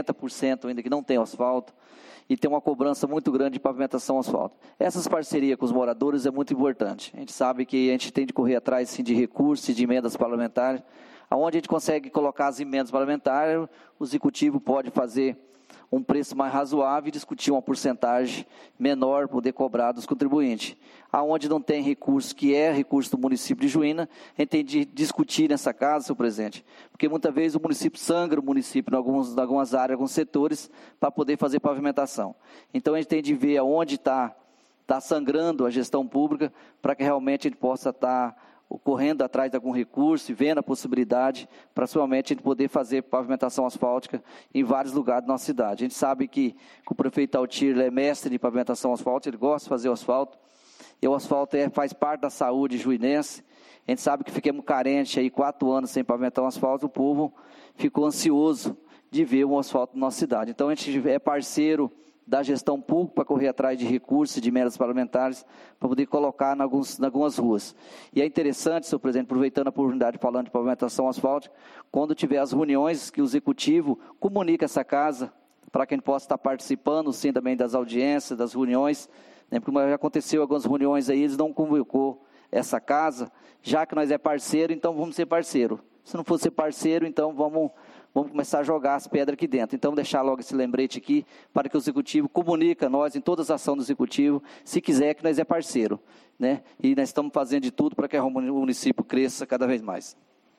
70% ainda que não tem asfalto. E tem uma cobrança muito grande de pavimentação asfáltica. Essas parcerias com os moradores é muito importante. A gente sabe que a gente tem de correr atrás sim, de recursos e de emendas parlamentares. Onde a gente consegue colocar as emendas parlamentares, o executivo pode fazer um preço mais razoável e discutir uma porcentagem menor, poder cobrar dos contribuintes. Aonde não tem recurso, que é recurso do município de Juína, a gente tem de discutir nessa casa, senhor presidente, porque muitas vezes o município sangra o município em algumas áreas, alguns setores, para poder fazer pavimentação. Então a gente tem de ver aonde está sangrando a gestão pública, para que realmente a gente possa estar correndo atrás de algum recurso e vendo a possibilidade para somente a gente poder fazer pavimentação asfáltica em vários lugares da nossa cidade. A gente sabe que o prefeito Altir é mestre de pavimentação asfáltica, ele gosta de fazer o asfalto, e o asfalto faz parte da saúde juinense. A gente sabe que ficamos carentes aí 4 anos sem pavimentar um asfalto, o povo ficou ansioso de ver um asfalto na nossa cidade. Então a gente é parceiro da gestão pública para correr atrás de recursos e de emendas parlamentares para poder colocar em algumas ruas. E é interessante, senhor presidente, aproveitando a oportunidade falando de pavimentação asfáltica, quando tiver as reuniões que o executivo comunica essa casa, para que a gente possa estar participando, sim, também das audiências, das reuniões, né, porque já aconteceu algumas reuniões aí, eles não convocou essa casa, já que nós é parceiro, então vamos ser parceiro. Se não for ser parceiro, então vamos começar a jogar as pedras aqui dentro. Então, deixar logo esse lembrete aqui, para que o Executivo comunique a nós, em todas as ações do Executivo, se quiser, que nós é parceiro, né? E nós estamos fazendo de tudo para que o município cresça cada vez mais.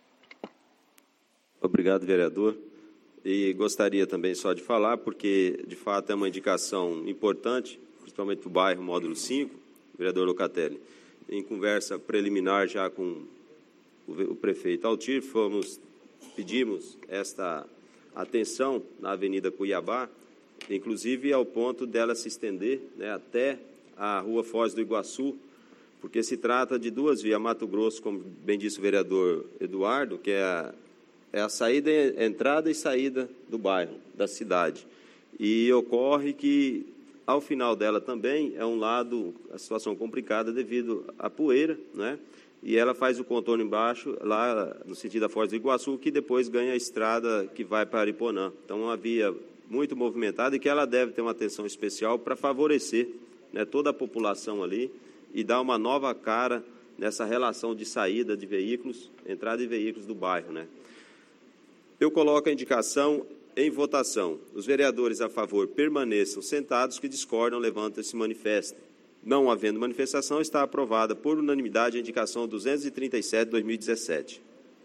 Obrigado, vereador. E gostaria também só de falar, porque, de fato, é uma indicação importante, principalmente para o bairro Módulo 5, vereador Locatelli. Em conversa preliminar já com o prefeito Altir, pedimos esta atenção na Avenida Cuiabá, inclusive ao ponto dela se estender, né, até a Rua Foz do Iguaçu, porque se trata de 2 vias, Mato Grosso, como bem disse o vereador Eduardo, que é a saída, entrada e saída do bairro, da cidade. E ocorre que, ao final dela também, é um lado, a situação complicada devido à poeira, né? E ela faz o contorno embaixo, lá no sentido da Foz do Iguaçu, que depois ganha a estrada que vai para Ariponã. Então, uma via muito movimentada e que ela deve ter uma atenção especial para favorecer, né, toda a população ali e dar uma nova cara nessa relação de saída de veículos, entrada de veículos do bairro, né? Eu coloco a indicação em votação. Os vereadores a favor permaneçam sentados, que discordam, levantem e se manifestem. Não havendo manifestação, está aprovada por unanimidade a indicação 237/2017.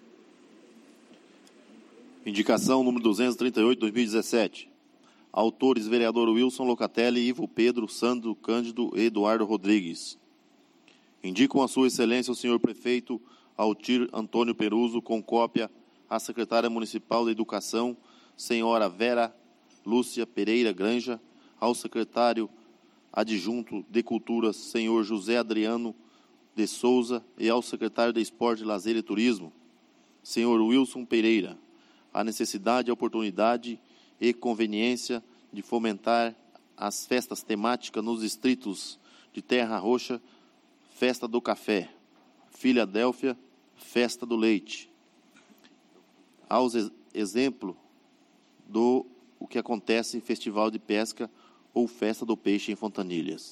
Indicação número 238/2017. Autores: vereador Wilson Locatelli, Ivo Pedro, Sandro Cândido e Eduardo Rodrigues. Indicam a sua excelência o senhor prefeito Altir Antônio Peruso, com cópia à secretária municipal da Educação, senhora Vera Lúcia Pereira Granja, ao secretário adjunto de Cultura, senhor José Adriano de Souza, e ao secretário de Esporte, Lazer e Turismo, senhor Wilson Pereira, a necessidade, a oportunidade e conveniência de fomentar as festas temáticas nos distritos de Terra Roxa, Festa do Café, Filadélfia, Festa do Leite. aos exemplo do o que acontece em festival de pesca ou festa do peixe em Fontanilhas.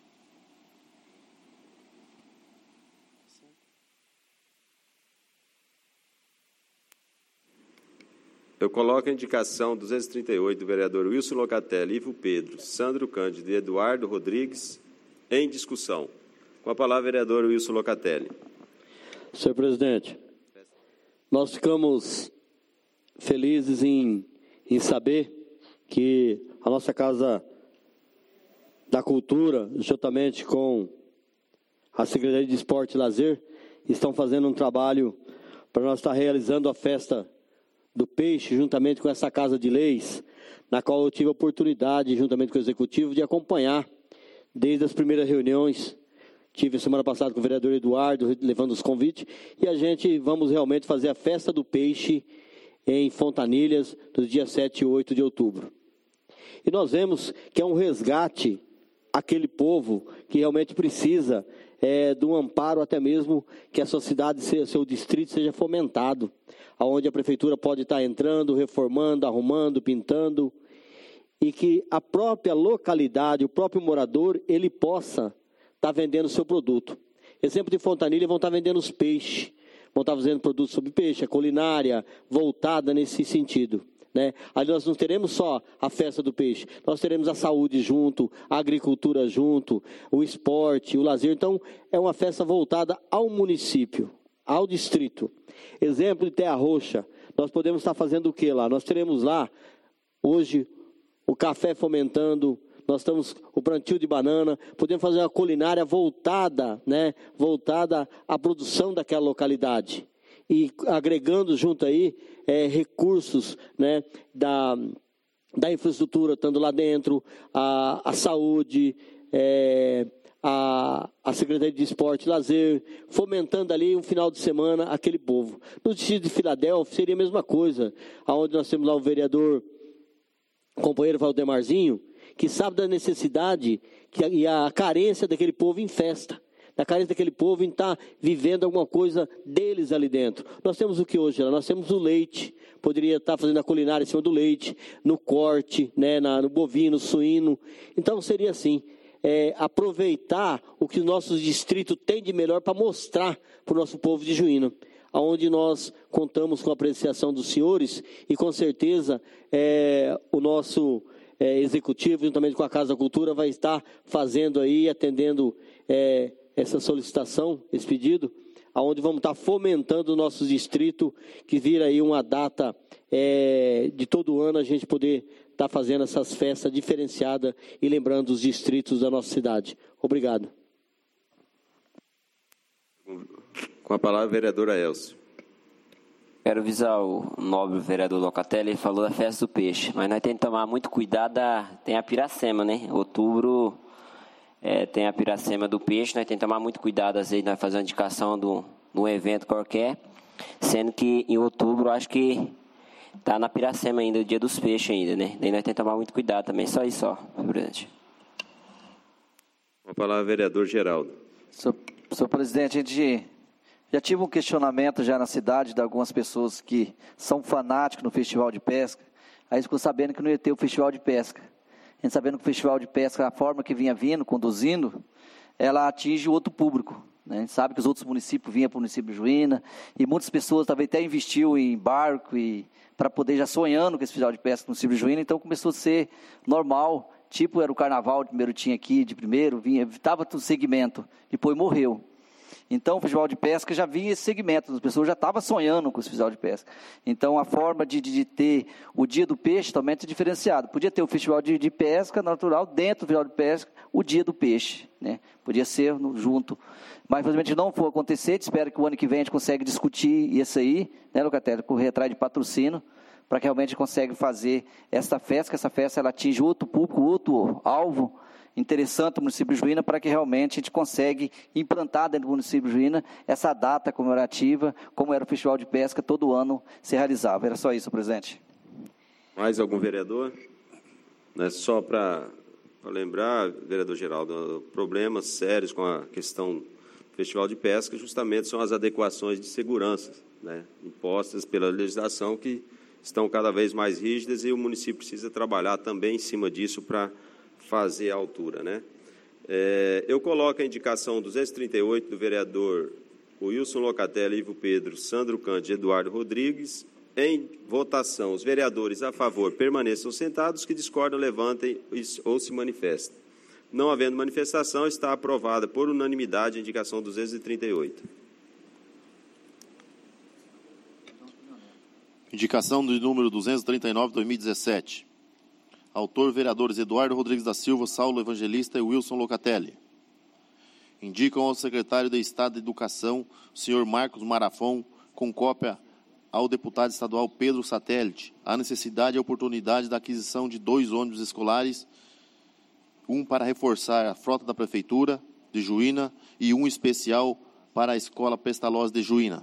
Eu coloco a indicação 238 do vereador Wilson Locatelli, Ivo Pedro, Sandro Cândido e Eduardo Rodrigues em discussão. Com a palavra, vereador Wilson Locatelli. Senhor presidente, nós ficamos felizes em saber que a nossa Casa da Cultura, juntamente com a Secretaria de Esporte e Lazer, estão fazendo um trabalho para nós estar realizando a festa do peixe, juntamente com essa Casa de Leis, na qual eu tive a oportunidade, juntamente com o Executivo, de acompanhar desde as primeiras reuniões. Tive semana passada com o vereador Eduardo, levando os convites, e a gente vamos realmente fazer a festa do peixe em Fontanilhas, dos dias 7 e 8 de outubro. E nós vemos que é um resgate àquele povo que realmente precisa de um amparo, até mesmo que a sua cidade, seu distrito seja fomentado, onde a prefeitura pode estar entrando, reformando, arrumando, pintando, e que a própria localidade, o próprio morador, ele possa estar vendendo o seu produto. Exemplo de Fontanilha, vão estar vendendo os peixes, vão estar fazendo produtos sobre peixe, a culinária voltada nesse sentido, né? Ali nós não teremos só a festa do peixe, nós teremos a saúde junto, a agricultura junto, o esporte, o lazer. Então, é uma festa voltada ao município, ao distrito. Exemplo de Terra Roxa, nós podemos estar fazendo o que lá? Nós teremos lá, hoje, o café fomentando, nós estamos o plantio de banana, podemos fazer uma culinária voltada, né, voltada à produção daquela localidade. E agregando junto aí recursos, né, da infraestrutura, estando lá dentro, a saúde, a Secretaria de Esporte e Lazer, fomentando ali um final de semana aquele povo. No distrito de Filadélfia seria a mesma coisa, onde nós temos lá o vereador, o companheiro Valdemarzinho, que sabe da necessidade e a carência daquele povo em festa, da carência daquele povo em estar vivendo alguma coisa deles ali dentro. Nós temos o que hoje? Nós temos o leite, poderia estar fazendo a culinária em cima do leite, no corte, né, no bovino, suíno. Então seria assim, aproveitar o que os nossos distritos têm de melhor para mostrar para o nosso povo de Juína, onde nós contamos com a apreciação dos senhores e com certeza o nosso executivo, juntamente com a Casa da Cultura, vai estar fazendo aí, atendendo essa solicitação, esse pedido, onde vamos estar fomentando o nosso distrito, que vira aí uma data de todo ano a gente poder estar fazendo essas festas diferenciadas e lembrando os distritos da nossa cidade. Obrigado. Com a palavra, vereadora Elcio. Quero avisar o nobre vereador Locatelli, ele falou da festa do peixe, mas nós temos que tomar muito cuidado, tem a Piracema, né? Outubro tem a Piracema do peixe, nós temos que tomar muito cuidado, às vezes nós fazemos uma indicação de um evento qualquer, sendo que em outubro, acho que está na Piracema ainda, o dia dos peixes ainda, né? Daí nós temos que tomar muito cuidado também, só isso, presidente. Com a palavra, vereador Geraldo. Senhor presidente, a gente já tive um questionamento já na cidade de algumas pessoas que são fanáticos no festival de pesca, aí ficou sabendo que não ia ter o festival de pesca. A gente sabendo que o festival de pesca, a forma que vinha vindo, conduzindo, ela atinge outro público, né? A gente sabe que os outros municípios vinham para o município de Juína, e muitas pessoas talvez até investiu em barco, para poder já sonhando com esse festival de pesca no município de Juína, então começou a ser normal, tipo era o carnaval, primeiro tinha aqui, de primeiro, estava no segmento, depois morreu. Então, o festival de pesca já vinha esse segmento, as pessoas já estavam sonhando com esse festival de pesca. Então, a forma de ter o dia do peixe também é diferenciado. Podia ter o festival de pesca natural, dentro do festival de pesca, o dia do peixe, né? Podia ser junto. Mas, infelizmente, não foi acontecer. Espero que o ano que vem a gente consiga discutir isso aí, né, Locatelli, correr atrás de patrocínio, para que realmente a gente consiga fazer essa festa, que essa festa ela atinge outro público, outro alvo interessante do município de Juína, para que realmente a gente consiga implantar dentro do município de Juína essa data comemorativa, como era o festival de pesca, todo ano se realizava. Era só isso, presidente. Mais algum vereador? Não é só para lembrar, vereador Geraldo, problemas sérios com a questão Festival de Pesca, justamente são as adequações de segurança, né, impostas pela legislação, que estão cada vez mais rígidas, e o município precisa trabalhar também em cima disso para fazer a altura, né? Eu coloco a indicação 238 do vereador Wilson Locatelli, Ivo Pedro, Sandro Cândido e Eduardo Rodrigues. Em votação, os vereadores a favor permaneçam sentados, que discordam levantem ou se manifestem. Não havendo manifestação, está aprovada por unanimidade a indicação 238. Indicação do número 239, 2017. Autor, vereadores Eduardo Rodrigues da Silva, Saulo Evangelista e Wilson Locatelli. Indicam ao secretário de Estado de Educação, senhor Marcos Marafon, com cópia ao deputado estadual Pedro Satélite, a necessidade e a oportunidade da aquisição de 2 ônibus escolares, um para reforçar a frota da Prefeitura de Juína e um especial para a Escola Pestalozzi de Juína.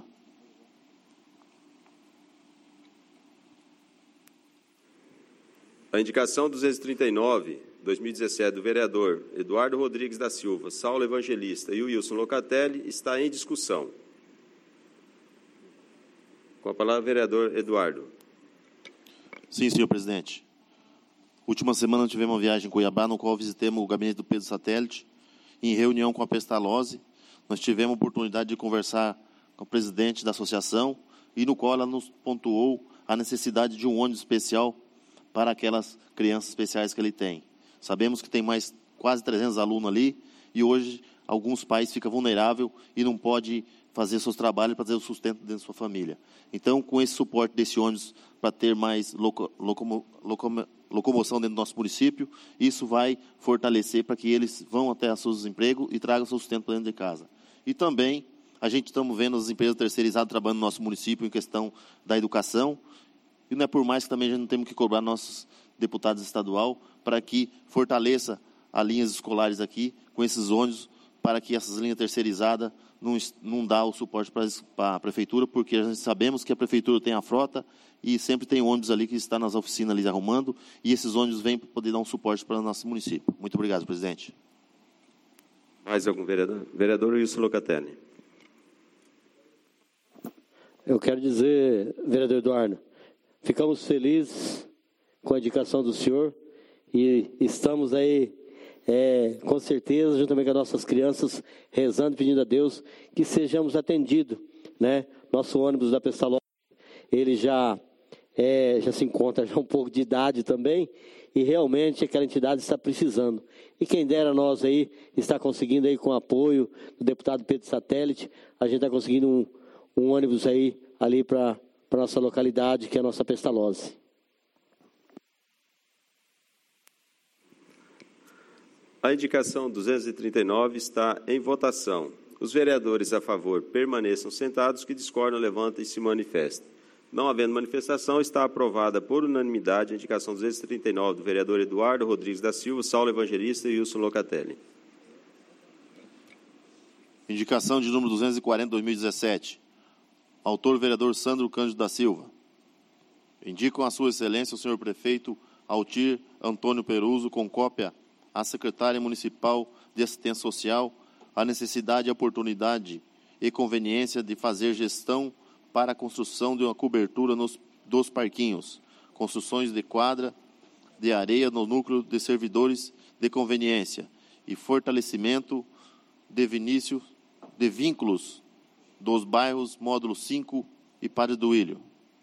A indicação 239, 2017, do vereador Eduardo Rodrigues da Silva, Saulo Evangelista e Wilson Locatelli está em discussão. Com a palavra, vereador Eduardo. Sim, senhor presidente. Última semana tivemos uma viagem em Cuiabá, no qual visitemos o gabinete do Pedro Satélite, em reunião com a Pestalozzi. Nós tivemos a oportunidade de conversar com o presidente da associação, e no qual ela nos pontuou a necessidade de um ônibus especial para aquelas crianças especiais que ele tem. Sabemos que tem mais quase 300 alunos ali, e hoje alguns pais ficam vulneráveis e não podem fazer seus trabalhos para fazer o sustento dentro da sua família. Então, com esse suporte desse ônibus para ter mais locomoção dentro do nosso município, isso vai fortalecer para que eles vão até os seus empregos e tragam seu sustento para dentro de casa. E também, a gente estamos vendo as empresas terceirizadas trabalhando no nosso município em questão da educação, e não é por mais que também a gente não temos que cobrar nossos deputados estadual para que fortaleça as linhas escolares aqui com esses ônibus, para que essas linhas terceirizadas não dá o suporte para a prefeitura, porque a gente sabemos que a prefeitura tem a frota e sempre tem ônibus ali que está nas oficinas ali arrumando, e esses ônibus vêm para poder dar um suporte para o nosso município. Muito obrigado, presidente. Mais algum vereador? Vereador Wilson Locatelli. Eu quero dizer, vereador Eduardo, ficamos felizes com a indicação do senhor e estamos aí, com certeza, juntamente com as nossas crianças, rezando, pedindo a Deus que sejamos atendidos, né? Nosso ônibus da Pestalozzi, ele já se encontra já um pouco de idade também, e realmente aquela entidade está precisando. E quem dera nós aí, está conseguindo aí com o apoio do deputado Pedro Satélite, a gente está conseguindo um ônibus aí, ali para a nossa localidade, que é a nossa Pestalozzi. A indicação 239 está em votação. Os vereadores a favor permaneçam sentados, que discordam levantem e se manifestem. Não havendo manifestação, está aprovada por unanimidade a indicação 239 do vereador Eduardo Rodrigues da Silva, Saulo Evangelista e Wilson Locatelli. Indicação de número 240, 2017. Autor, vereador Sandro Cândido da Silva. Indicam a sua excelência o senhor prefeito Altir Antônio Peruso, com cópia à secretária municipal de assistência social, a necessidade, a oportunidade e conveniência de fazer gestão para a construção de uma cobertura dos parquinhos, construções de quadra de areia no núcleo de servidores de conveniência e fortalecimento de vínculos dos bairros Módulo 5 e Padre Duílio.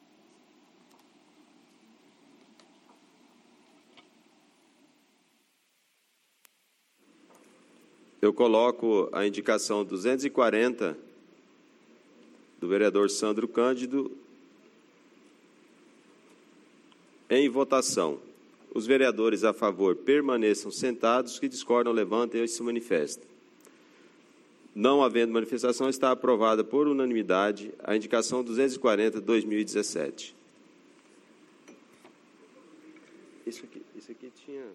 Eu coloco a indicação 240 do vereador Sandro Cândido em votação. Os vereadores a favor permaneçam sentados, que discordam levantem e se manifestem. Não havendo manifestação, está aprovada por unanimidade a indicação 240 de 2017. Isso aqui tinha...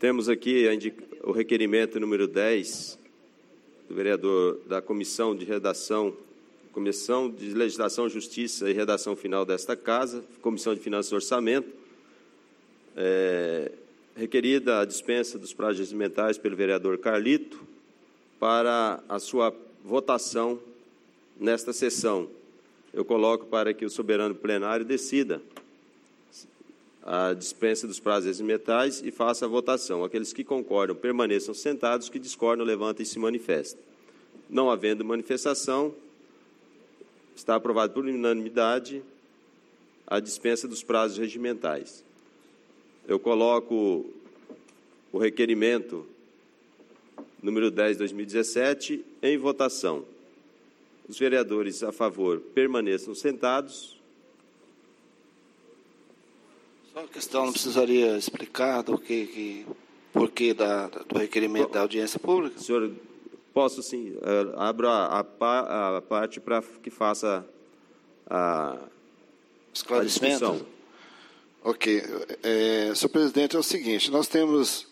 Temos aqui o requerimento número 10 do vereador da Comissão de Legislação, Justiça e Redação Final desta Casa, Comissão de Finanças e Orçamento, requerida a dispensa dos prazos regimentais pelo vereador Carlito para a sua votação nesta sessão. Eu coloco para que o soberano plenário decida a dispensa dos prazos regimentais e faça a votação. Aqueles que concordam permaneçam sentados, que discordam levantem e se manifestem. Não havendo manifestação, está aprovado por unanimidade a dispensa dos prazos regimentais. Eu coloco o requerimento número 10, 2017, em votação. Os vereadores a favor permaneçam sentados. Só a questão, não precisaria explicar do porquê do requerimento da audiência pública? Senhor, posso sim. Abro a parte para que faça a discussão. Ok. Senhor presidente, é o seguinte, nós temos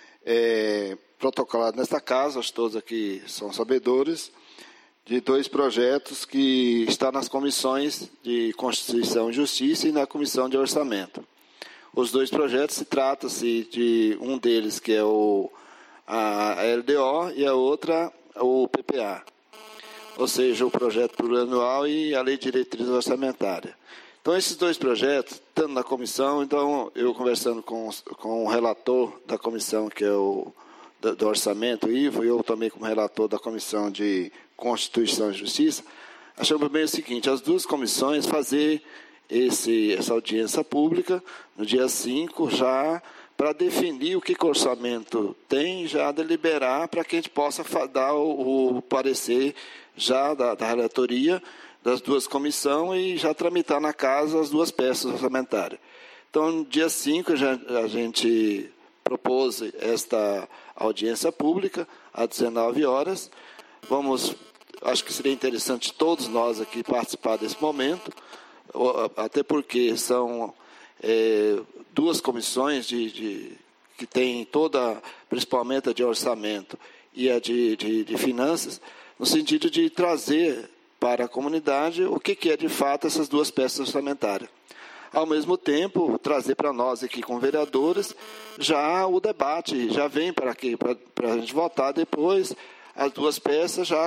protocolado nesta casa, acho que todos aqui são sabedores, de 2 projetos que estão nas comissões de Constituição e Justiça e na Comissão de Orçamento. Os 2 projetos, trata-se de um deles que é a LDO e a outra o PPA, ou seja, o projeto plurianual e a Lei de Diretriz Orçamentária. Então, esses 2 projetos, estando na comissão, então, eu conversando com o relator da comissão, que é do Orçamento, Ivo, e eu também como relator da Comissão de Constituição e Justiça, achamos bem o seguinte, as 2 comissões fazer essa audiência pública no dia 5, já para definir o que o orçamento tem, já deliberar para que a gente possa dar o parecer já da relatoria das 2 comissões e já tramitar na casa as 2 peças orçamentárias. Então, no dia 5, a gente propôs esta audiência pública às 19 horas. Acho que seria interessante todos nós aqui participar desse momento, até porque são 2 comissões que têm principalmente a de orçamento e a de finanças, no sentido de trazer para a comunidade o que é de fato essas 2 peças orçamentárias. Ao mesmo tempo, trazer para nós aqui com vereadores já o debate, já vem para aqui, para a gente votar depois as 2 peças já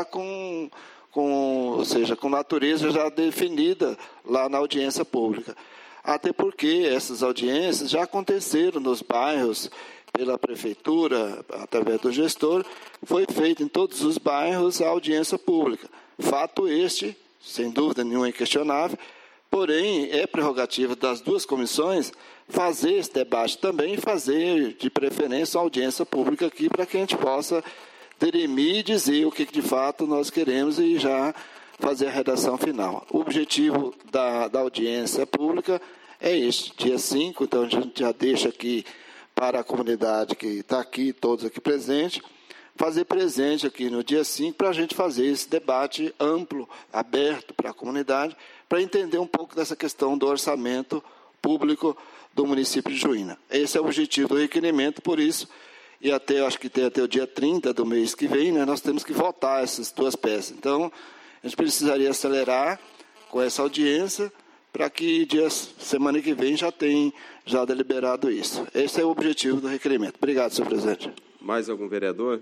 ou seja, com natureza já definida lá na audiência pública. Até porque essas audiências já aconteceram nos bairros, pela prefeitura, através do gestor, foi feita em todos os bairros a audiência pública. Fato este, sem dúvida nenhuma inquestionável, porém é prerrogativa das 2 comissões fazer esse debate também e fazer, de preferência, uma audiência pública aqui para que a gente possa dirimir e dizer o que de fato nós queremos e já fazer a redação final. O objetivo da audiência pública é este, dia 5, então a gente já deixa aqui para a comunidade que está aqui, todos aqui presentes, fazer presente aqui no dia 5 para a gente fazer esse debate amplo, aberto para a comunidade, para entender um pouco dessa questão do orçamento público do município de Juína. Esse é o objetivo do requerimento, por isso, e acho que tem até o dia 30 do mês que vem, né, nós temos que votar essas 2 peças. Então, a gente precisaria acelerar com essa audiência para que semana que vem já tenha deliberado isso. Esse é o objetivo do requerimento. Obrigado, senhor presidente. Mais algum vereador?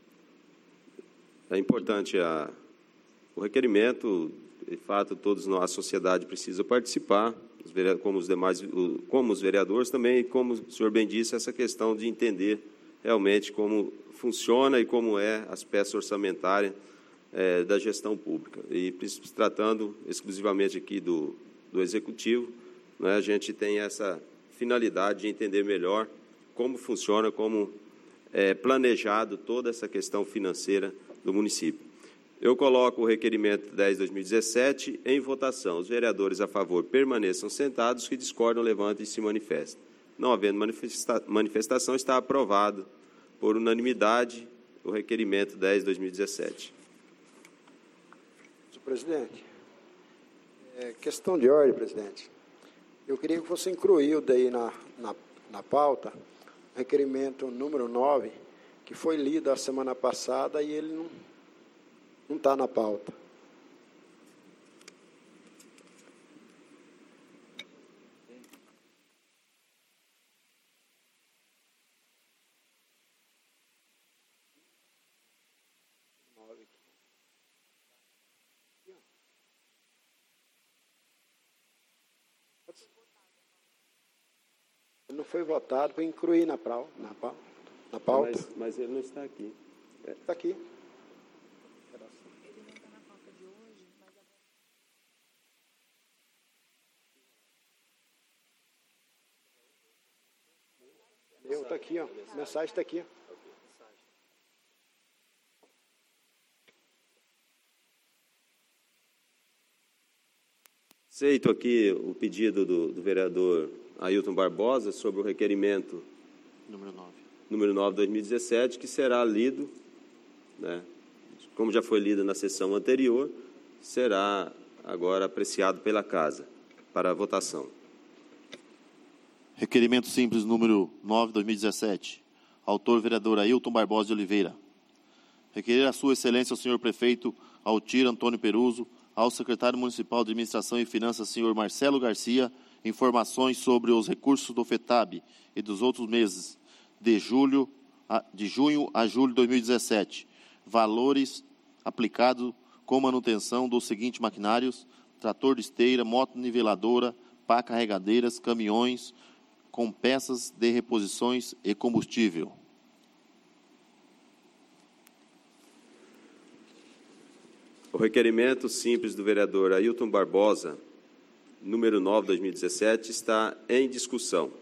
É importante o requerimento, de fato, todos nós, a sociedade precisa participar, como os vereadores também, como o senhor bem disse, essa questão de entender realmente como funciona e como é as peças orçamentárias da gestão pública. E se tratando exclusivamente aqui do Executivo, né, a gente tem essa finalidade de entender melhor como funciona, como é planejado toda essa questão financeira do município. Eu coloco o requerimento 10/2017 em votação. Os vereadores a favor permaneçam sentados, que discordam levantem e se manifestem. Não havendo manifestação, está aprovado por unanimidade o requerimento 10/2017. Senhor presidente, questão de ordem, presidente. Eu queria que você incluiu daí na pauta requerimento número 9, que foi lido a semana passada e ele não está na pauta. Ele não foi votado para incluir na pauta. Mas ele não está aqui. Está aqui. Está aqui, ó. A mensagem está aqui. Aceito aqui o pedido do vereador Ailton Barbosa sobre o requerimento número 9 de 2017, que será lido, né, como já foi lido na sessão anterior, será agora apreciado pela Casa para a votação. Requerimento simples número 9 de 2017. Autor, vereador Ailton Barbosa de Oliveira. Requerer a sua excelência, o senhor prefeito Altir Antônio Peruso, ao secretário municipal de Administração e Finanças, senhor Marcelo Garcia, informações sobre os recursos do FETAB e dos outros meses de junho a julho de 2017. Valores aplicados com manutenção dos seguintes maquinários: trator de esteira, moto niveladora, pá carregadeiras, caminhões com peças de reposições e combustível. O requerimento simples do vereador Ailton Barbosa, número 9 de 2017, está em discussão.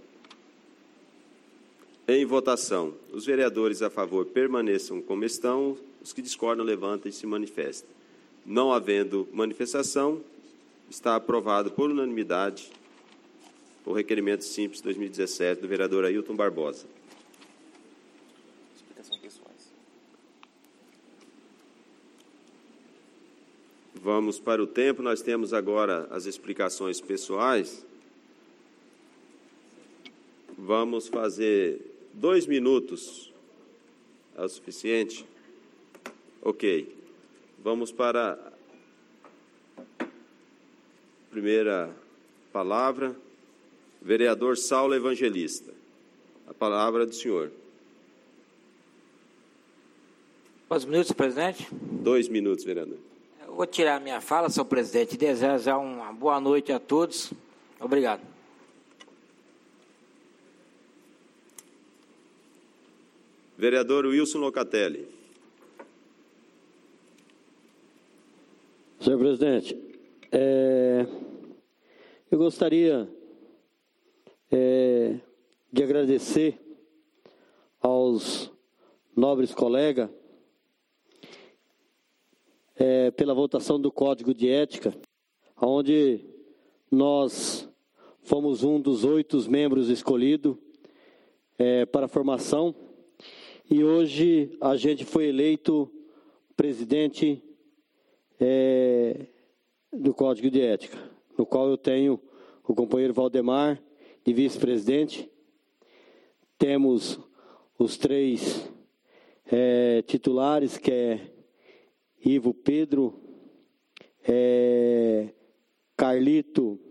Em votação, os vereadores a favor permaneçam como estão, os que discordam levantem e se manifestem. Não havendo manifestação, está aprovado por unanimidade o requerimento simples 2017 do vereador Ailton Barbosa. Explicações pessoais. Vamos para o tempo. Nós temos agora as explicações pessoais. Vamos fazer 2 minutos. É o suficiente? Ok. Vamos para a primeira palavra. Vereador Saulo Evangelista. A palavra é do senhor. Quantos minutos, presidente? 2 minutos, vereador. Eu vou tirar minha fala, senhor presidente, e desejar uma boa noite a todos. Obrigado. Vereador Wilson Locatelli. Senhor presidente, eu gostaria de agradecer aos nobres colegas pela votação do Código de Ética, onde nós fomos um dos 8 membros escolhidos para a formação, e hoje a gente foi eleito presidente do Código de Ética, no qual eu tenho o companheiro Valdemar de vice-presidente. Temos os 3 titulares, que é Ivo Pedro, Carlito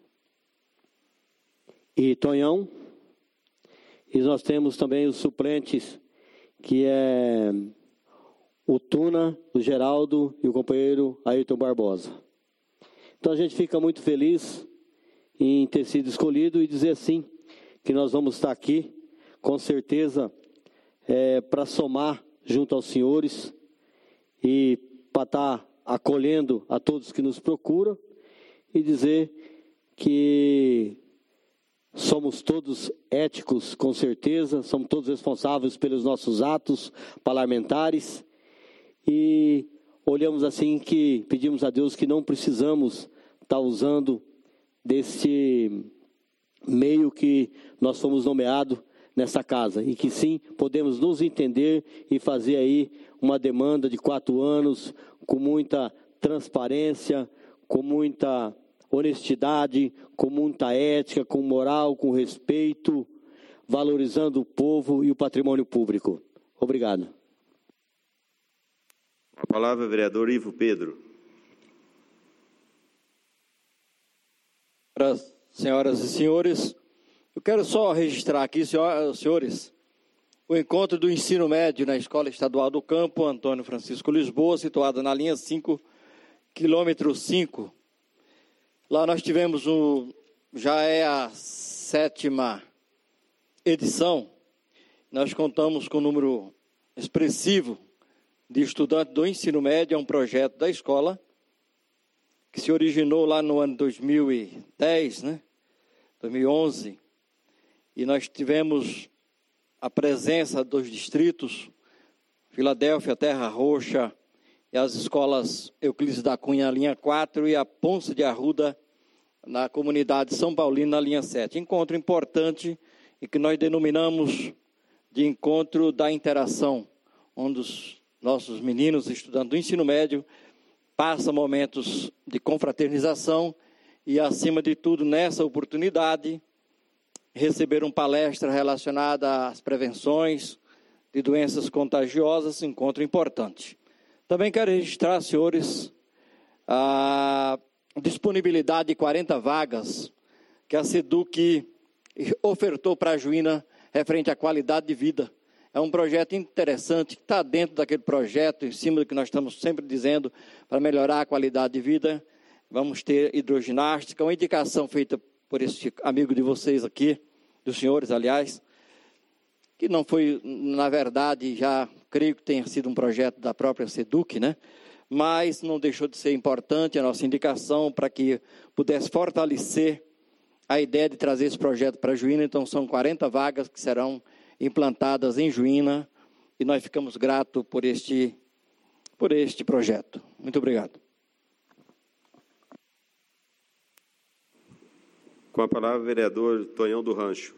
e Tonhão. E nós temos também os suplentes, que é o Tuna, o Geraldo e o companheiro Ailton Barbosa. Então a gente fica muito feliz em ter sido escolhido e dizer assim, que nós vamos estar aqui, com certeza, para somar junto aos senhores e para estar acolhendo a todos que nos procuram e dizer que somos todos éticos, com certeza, somos todos responsáveis pelos nossos atos parlamentares e olhamos assim que pedimos a Deus que não precisamos estar usando desse meio que nós fomos nomeados nessa casa, e que sim, podemos nos entender e fazer aí uma demanda de 4 anos, com muita transparência, com muita honestidade, com muita ética, com moral, com respeito, valorizando o povo e o patrimônio público. Obrigado. A palavra, vereador Ivo Pedro. Senhoras e senhores, eu quero só registrar aqui, senhores, o encontro do ensino médio na Escola Estadual do Campo, Antônio Francisco Lisboa, situada na linha 5, quilômetro 5. Lá nós tivemos já é a 7ª edição. Nós contamos com um número expressivo de estudantes do ensino médio. É um projeto da escola que se originou lá no ano 2010, 2011, e nós tivemos a presença dos distritos Filadélfia, Terra Roxa, e as escolas Euclides da Cunha, na linha 4, e a Ponce de Arruda, na comunidade São Paulino, na linha 7. Encontro importante e que nós denominamos de encontro da interação, onde os nossos meninos estudantes do ensino médio passam momentos de confraternização e, acima de tudo, nessa oportunidade, receberam palestra relacionada às prevenções de doenças contagiosas, encontro importante. Também quero registrar, senhores, a disponibilidade de 40 vagas que a SEDUC ofertou para a Juína referente à qualidade de vida. É um projeto interessante, que está dentro daquele projeto, em cima do que nós estamos sempre dizendo, para melhorar a qualidade de vida. Vamos ter hidroginástica, uma indicação feita por esse amigo de vocês aqui, dos senhores, aliás, que não foi, na verdade, já creio que tenha sido um projeto da própria SEDUC, mas não deixou de ser importante a nossa indicação para que pudesse fortalecer a ideia de trazer esse projeto para a Juína. Então, são 40 vagas que serão implantadas em Juína, e nós ficamos gratos por este projeto. Muito obrigado. Com a palavra, o vereador Tonhão do Rancho.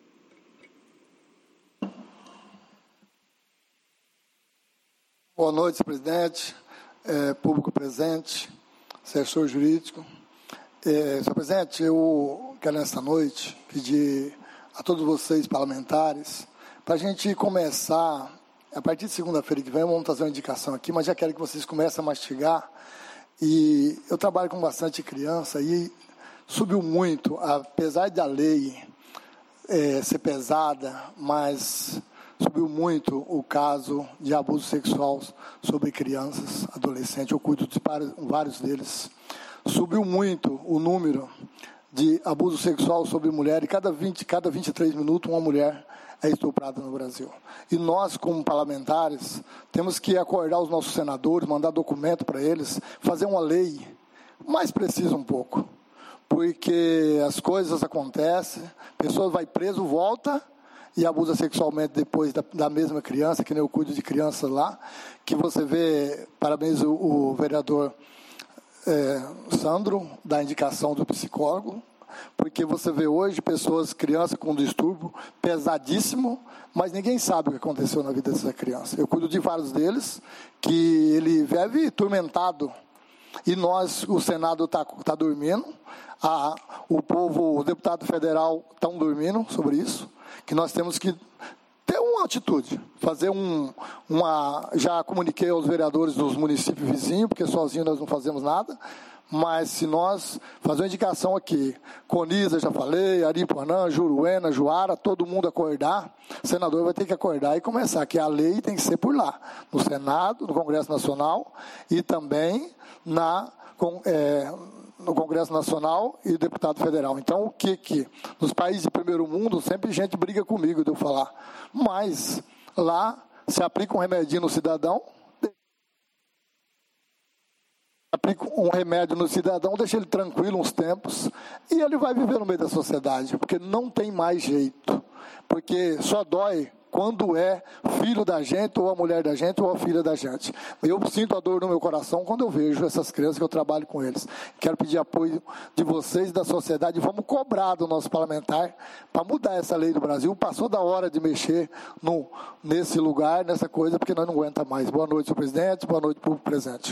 Boa noite, presidente, público presente, assessor jurídico. Senhor presidente, eu quero nesta noite pedir a todos vocês parlamentares para a gente começar, a partir de segunda-feira que vem, vamos fazer uma indicação aqui, mas já quero que vocês comecem a mastigar. E eu trabalho com bastante criança e subiu muito, apesar da lei ser pesada, mas subiu muito o caso de abuso sexual sobre crianças, adolescentes. Eu cuido de vários deles. Subiu muito o número de abuso sexual sobre mulher, e cada 23 minutos uma mulher é estuprada no Brasil. E nós, como parlamentares, temos que acordar os nossos senadores, mandar documento para eles, fazer uma lei mais precisa um pouco, porque as coisas acontecem, a pessoa vai preso, volta e abusa sexualmente depois da mesma criança, que nem eu cuido de crianças lá, que você vê, parabéns o vereador Sandro, da indicação do psicólogo, porque você vê hoje crianças com distúrbio pesadíssimo, mas ninguém sabe o que aconteceu na vida dessa criança. Eu cuido de vários deles, que ele vive atormentado, e o Senado está dormindo, o povo, o deputado federal estão dormindo sobre isso, que nós temos que ter uma atitude, fazer já comuniquei aos vereadores dos municípios vizinhos, porque sozinhos nós não fazemos nada, mas se nós fazer uma indicação aqui, Coniza, já falei, Aripuanã, Juruena, Juara, todo mundo acordar, o senador vai ter que acordar e começar, que a lei tem que ser por lá, no Senado, no Congresso Nacional e também no Congresso Nacional e deputado federal. Então, o que nos países de primeiro mundo, sempre gente briga comigo de eu falar, mas lá se aplica um remedinho no cidadão, deixa ele tranquilo uns tempos, e ele vai viver no meio da sociedade, porque não tem mais jeito, porque só dói quando é filho da gente, ou a mulher da gente, ou a filha da gente. Eu sinto a dor no meu coração quando eu vejo essas crianças, que eu trabalho com eles. Quero pedir apoio de vocês, da sociedade, vamos cobrar do nosso parlamentar para mudar essa lei do Brasil. Passou da hora de mexer nesse lugar, nessa coisa, porque nós não aguenta mais. Boa noite, senhor presidente, boa noite, público presente.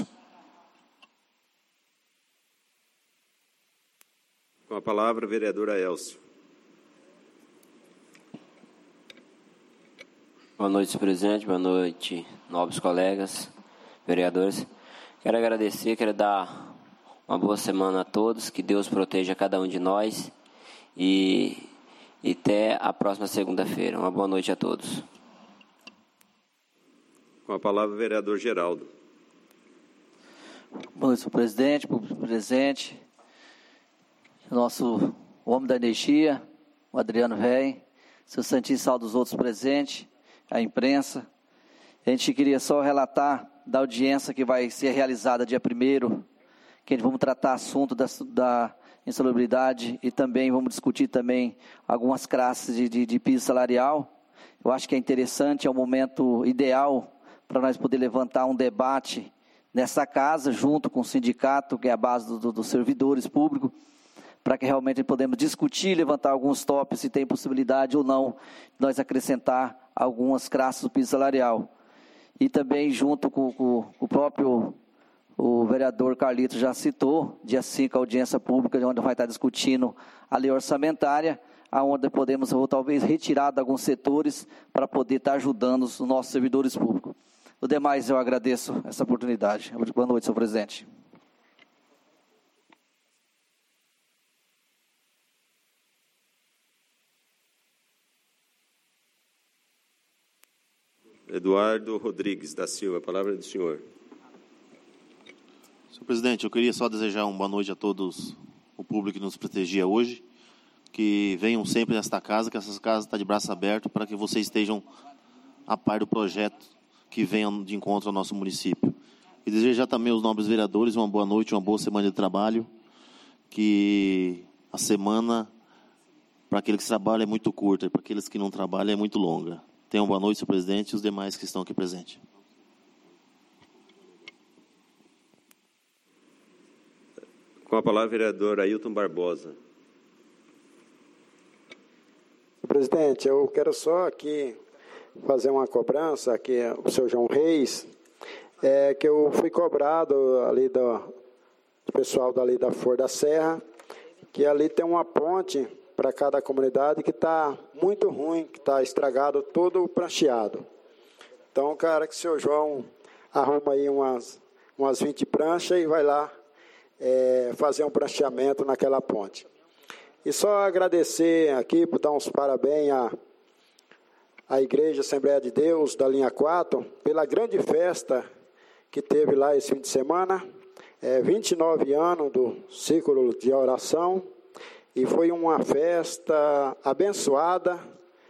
Com a palavra, vereadora Elcio. Boa noite, presidente. Boa noite, nobres colegas, vereadores. Quero agradecer, quero dar uma boa semana a todos, que Deus proteja cada um de nós e até a próxima segunda-feira. Uma boa noite a todos. Com a palavra, o vereador Geraldo. Boa noite, senhor presidente, público presente, nosso homem da energia, o Adriano Véi, seu santíssimo salve dos outros presentes, a imprensa. A gente queria só relatar da audiência que vai ser realizada dia 1º, que vamos tratar assunto da insalubridade e também vamos discutir também algumas classes de piso salarial. Eu acho que é interessante, é um momento ideal para nós poder levantar um debate nessa casa, junto com o sindicato, que é a base dos servidores públicos, para que realmente podemos discutir, levantar alguns tópicos, se tem possibilidade ou não, nós acrescentar algumas classes do piso salarial. E também junto com o próprio vereador Carlito já citou, dia 5, a audiência pública, onde vai estar discutindo a lei orçamentária, onde podemos talvez retirar de alguns setores para poder estar ajudando os nossos servidores públicos. O demais, eu agradeço essa oportunidade. Boa noite, senhor presidente. Eduardo Rodrigues da Silva, a palavra é do senhor. Senhor presidente, eu queria só desejar uma boa noite a todos, o público que nos prestigia hoje, que venham sempre nesta casa, que essa casa está de braço aberto para que vocês estejam a par do projeto que venham de encontro ao nosso município. E desejar também aos nobres vereadores uma boa noite, uma boa semana de trabalho, que a semana, para aqueles que trabalham, é muito curta, e para aqueles que não trabalham, é muito longa. Tenham boa noite, senhor presidente, e os demais que estão aqui presentes. Com a palavra, o vereador Ailton Barbosa. Presidente, eu quero só aqui fazer uma cobrança, aqui o senhor João Reis, que eu fui cobrado ali do pessoal dali da Flor da Serra, que ali tem uma ponte para cada comunidade que está muito ruim, que está estragado, todo prancheado. Então, cara, que o senhor João arruma aí umas 20 pranchas e vai lá fazer um prancheamento naquela ponte. E só agradecer aqui, por dar uns parabéns à Igreja Assembleia de Deus, da linha 4, pela grande festa que teve lá esse fim de semana, 29 anos do ciclo de oração, e foi uma festa abençoada,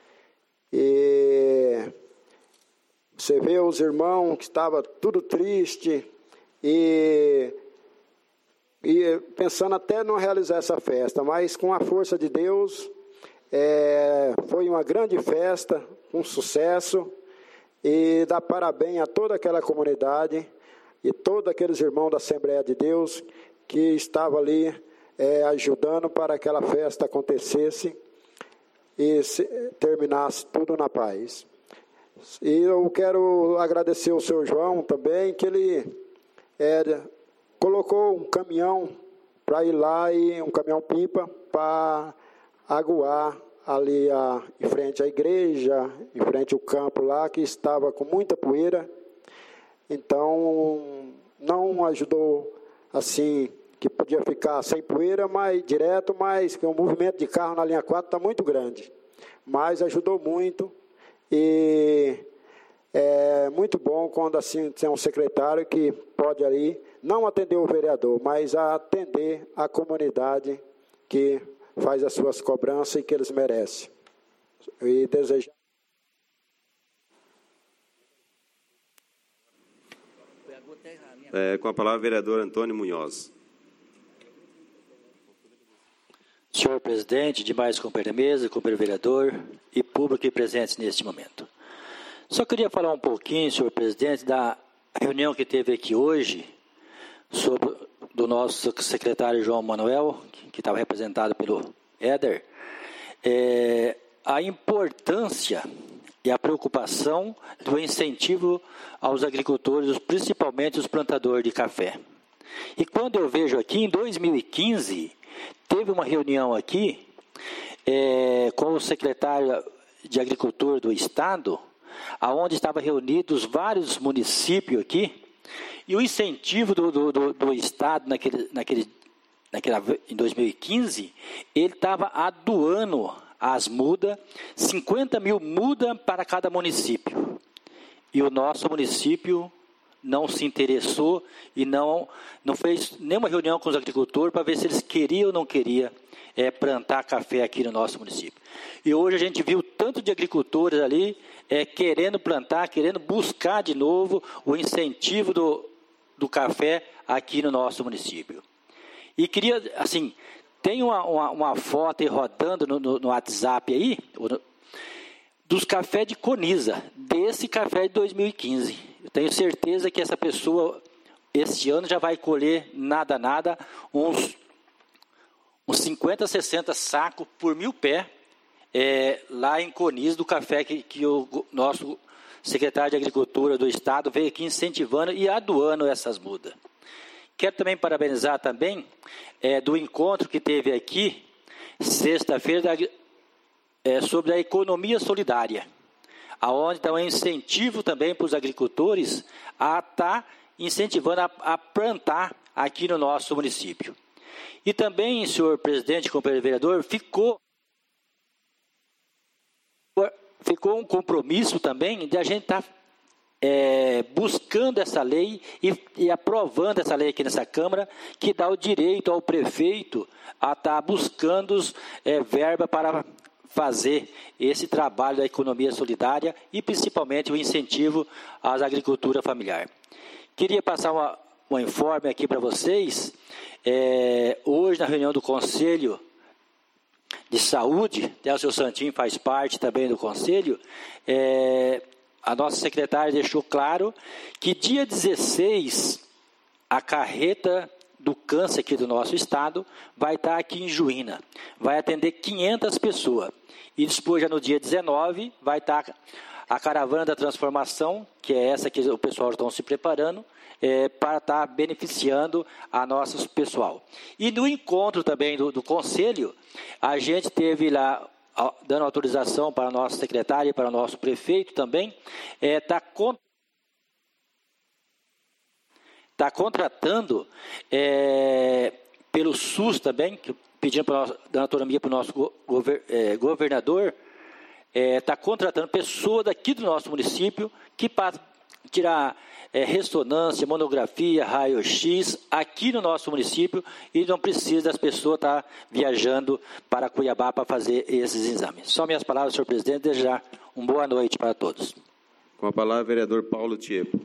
e você vê os irmãos que estavam tudo triste, e pensando até não realizar essa festa, mas com a força de Deus, foi uma grande festa, um sucesso, e dá parabéns a toda aquela comunidade e todos aqueles irmãos da Assembleia de Deus que estavam ali ajudando para que aquela festa acontecesse e terminasse tudo na paz. E eu quero agradecer ao senhor João também, que ele colocou um caminhão para ir lá, e um caminhão-pipa para aguar ali em frente à igreja, em frente ao campo lá, que estava com muita poeira. Então, não ajudou assim, que podia ficar sem poeira, mas direto, mas que o movimento de carro na linha 4 está muito grande. Mas ajudou muito, e é muito bom quando assim tem um secretário que pode ali não atender o vereador, mas atender a comunidade que faz as suas cobranças e que eles merecem. E desejar. Com a palavra, o vereador Antônio Munhoz. Senhor presidente, demais companheiros da mesa, companheiro vereador e público presentes neste momento. Só queria falar um pouquinho, senhor presidente, da reunião que teve aqui hoje, do nosso secretário João Manuel, que estava representado pelo Éder, a importância e a preocupação do incentivo aos agricultores, principalmente os plantadores de café. E quando eu vejo aqui, em 2015, teve uma reunião aqui com o secretário de Agricultura do Estado, onde estavam reunidos vários municípios aqui, e o incentivo do Estado em 2015, ele estava doando as mudas, 50 mil mudas para cada município. E o nosso município não se interessou e não fez nenhuma reunião com os agricultores para ver se eles queriam ou não queriam plantar café aqui no nosso município. E hoje a gente viu tanto de agricultores ali querendo plantar, querendo buscar de novo o incentivo do café aqui no nosso município. E queria, assim, tem uma foto aí rodando no WhatsApp aí, dos cafés de Conisa, desse café de 2015. Eu tenho certeza que essa pessoa, este ano, já vai colher nada, uns 50, 60 sacos por 1.000 pés, lá em Conisa, do café que o nosso secretário de Agricultura do Estado veio aqui incentivando e adoando essas mudas. Quero também parabenizar também do encontro que teve aqui, sexta-feira, sobre a economia solidária, aonde está um incentivo também para os agricultores a estar incentivando a plantar aqui no nosso município. E também, senhor presidente, companheiro vereador, ficou um compromisso também de a gente estar buscando essa lei e aprovando essa lei aqui nessa Câmara, que dá o direito ao prefeito a estar buscando verba para fazer esse trabalho da economia solidária e principalmente o incentivo à agricultura familiar. Queria passar um informe aqui para vocês. Hoje, na reunião do Conselho de Saúde, até o seu Santinho faz parte também do Conselho, a nossa secretária deixou claro que dia 16, a carreta do câncer aqui do nosso estado vai estar aqui em Juína, vai atender 500 pessoas. E depois, já no dia 19, vai estar a caravana da transformação, que é essa que o pessoal está se preparando, para estar beneficiando a nosso pessoal. E no encontro também do Conselho, a gente teve lá, dando autorização para a nossa secretária e para o nosso prefeito também, está contratando pelo SUS também, pedindo dando autonomia para o nosso governador, está contratando pessoas daqui do nosso município que para tirar ressonância, monografia, raio-x aqui no nosso município e não precisa das pessoas estar viajando para Cuiabá para fazer esses exames. Só minhas palavras, senhor presidente, desejar uma boa noite para todos. Com a palavra, vereador Paulo Tiepo.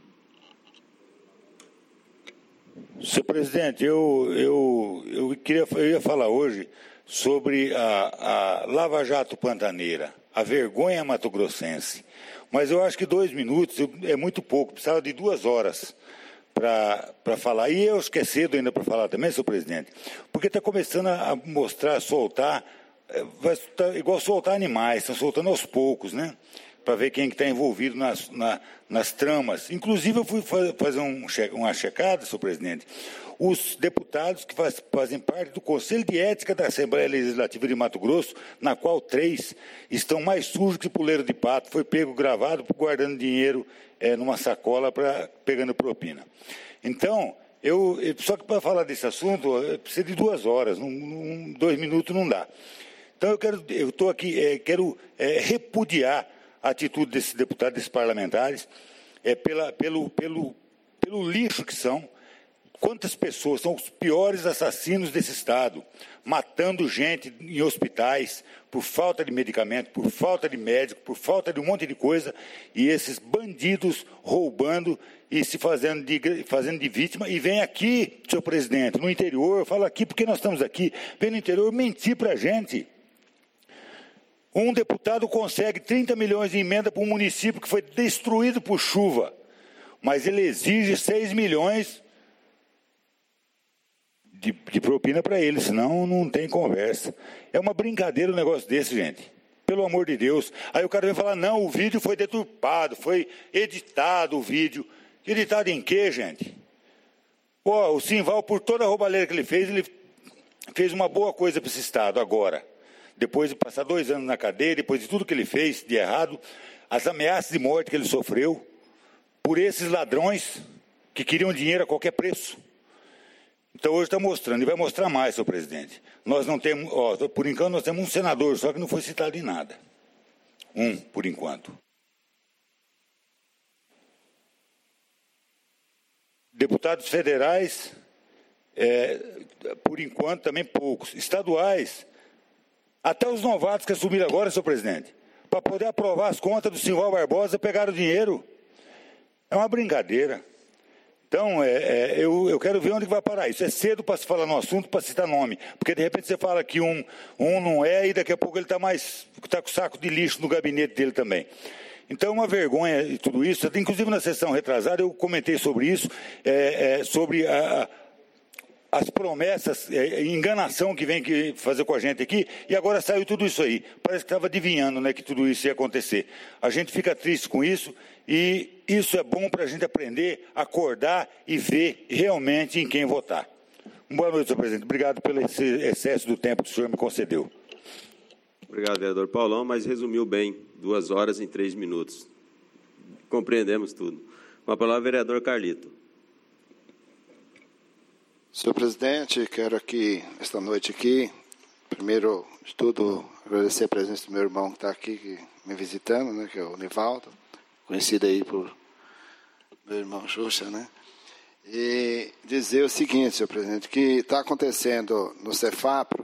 Senhor presidente, eu ia falar hoje sobre a Lava Jato Pantaneira, a vergonha mato-grossense. Mas eu acho que 2 minutos é muito pouco, precisava de 2 horas para falar. E eu acho que é cedo ainda para falar também, senhor presidente, porque está começando a mostrar, soltar, igual soltar animais, estão soltando aos poucos, né? Para ver quem está envolvido nas tramas. Inclusive, eu fui fazer uma checada, senhor presidente. Os deputados que fazem parte do Conselho de Ética da Assembleia Legislativa de Mato Grosso, na qual 3 estão mais sujos que puleiro de pato, foi pego gravado guardando dinheiro numa sacola pegando propina. Então, só que para falar desse assunto, precisa de 2 horas, 2 minutos não dá. Então, eu estou aqui, quero repudiar a atitude desses deputados, desses parlamentares, pelo lixo que são. Quantas pessoas são os piores assassinos desse Estado, matando gente em hospitais por falta de medicamento, por falta de médico, por falta de um monte de coisa, e esses bandidos roubando e se fazendo de vítima, e vem aqui, senhor presidente, no interior, eu falo aqui porque nós estamos aqui, vem no interior mentir para a gente. Um deputado consegue 30 milhões de emenda para um município que foi destruído por chuva, mas ele exige 6 milhões de propina para ele, senão não tem conversa. É uma brincadeira um negócio desse, gente. Pelo amor de Deus. Aí o cara vem falar, não, o vídeo foi deturpado, foi editado o vídeo. Editado em quê, gente? Pô, o Simval, por toda a roubalheira que ele fez uma boa coisa para esse Estado agora. Depois de passar 2 anos na cadeia, depois de tudo que ele fez de errado, as ameaças de morte que ele sofreu por esses ladrões que queriam dinheiro a qualquer preço. Então hoje está mostrando, e vai mostrar mais, senhor presidente. Nós não temos, por enquanto nós temos um senador, só que não foi citado em nada. Por enquanto. Deputados federais, por enquanto também poucos. Estaduais, até os novatos que assumiram agora, senhor presidente, para poder aprovar as contas do Simval Barbosa, pegaram dinheiro. É uma brincadeira. Então, eu quero ver onde vai parar isso. É cedo para se falar no assunto, para citar nome. Porque, de repente, você fala que um não é e daqui a pouco ele está com o saco de lixo no gabinete dele também. Então, é uma vergonha e tudo isso. Inclusive, na sessão retrasada, eu comentei sobre isso, sobre as promessas, enganação que vem fazer com a gente aqui, e agora saiu tudo isso aí. Parece que estava adivinhando, né, que tudo isso ia acontecer. A gente fica triste com isso, e isso é bom para a gente aprender, acordar e ver realmente em quem votar. Boa noite, senhor presidente. Obrigado pelo excesso do tempo que o senhor me concedeu. Obrigado, vereador Paulão, mas resumiu bem, 2 horas em 3 minutos. Compreendemos tudo. Com a palavra, vereador Carlito. Senhor presidente, quero aqui, esta noite aqui, primeiro de tudo, agradecer a presença do meu irmão que está aqui me visitando, né, que é o Nivaldo, conhecido aí por meu irmão Xuxa, né? E dizer o seguinte, senhor presidente, que está acontecendo no Cefapro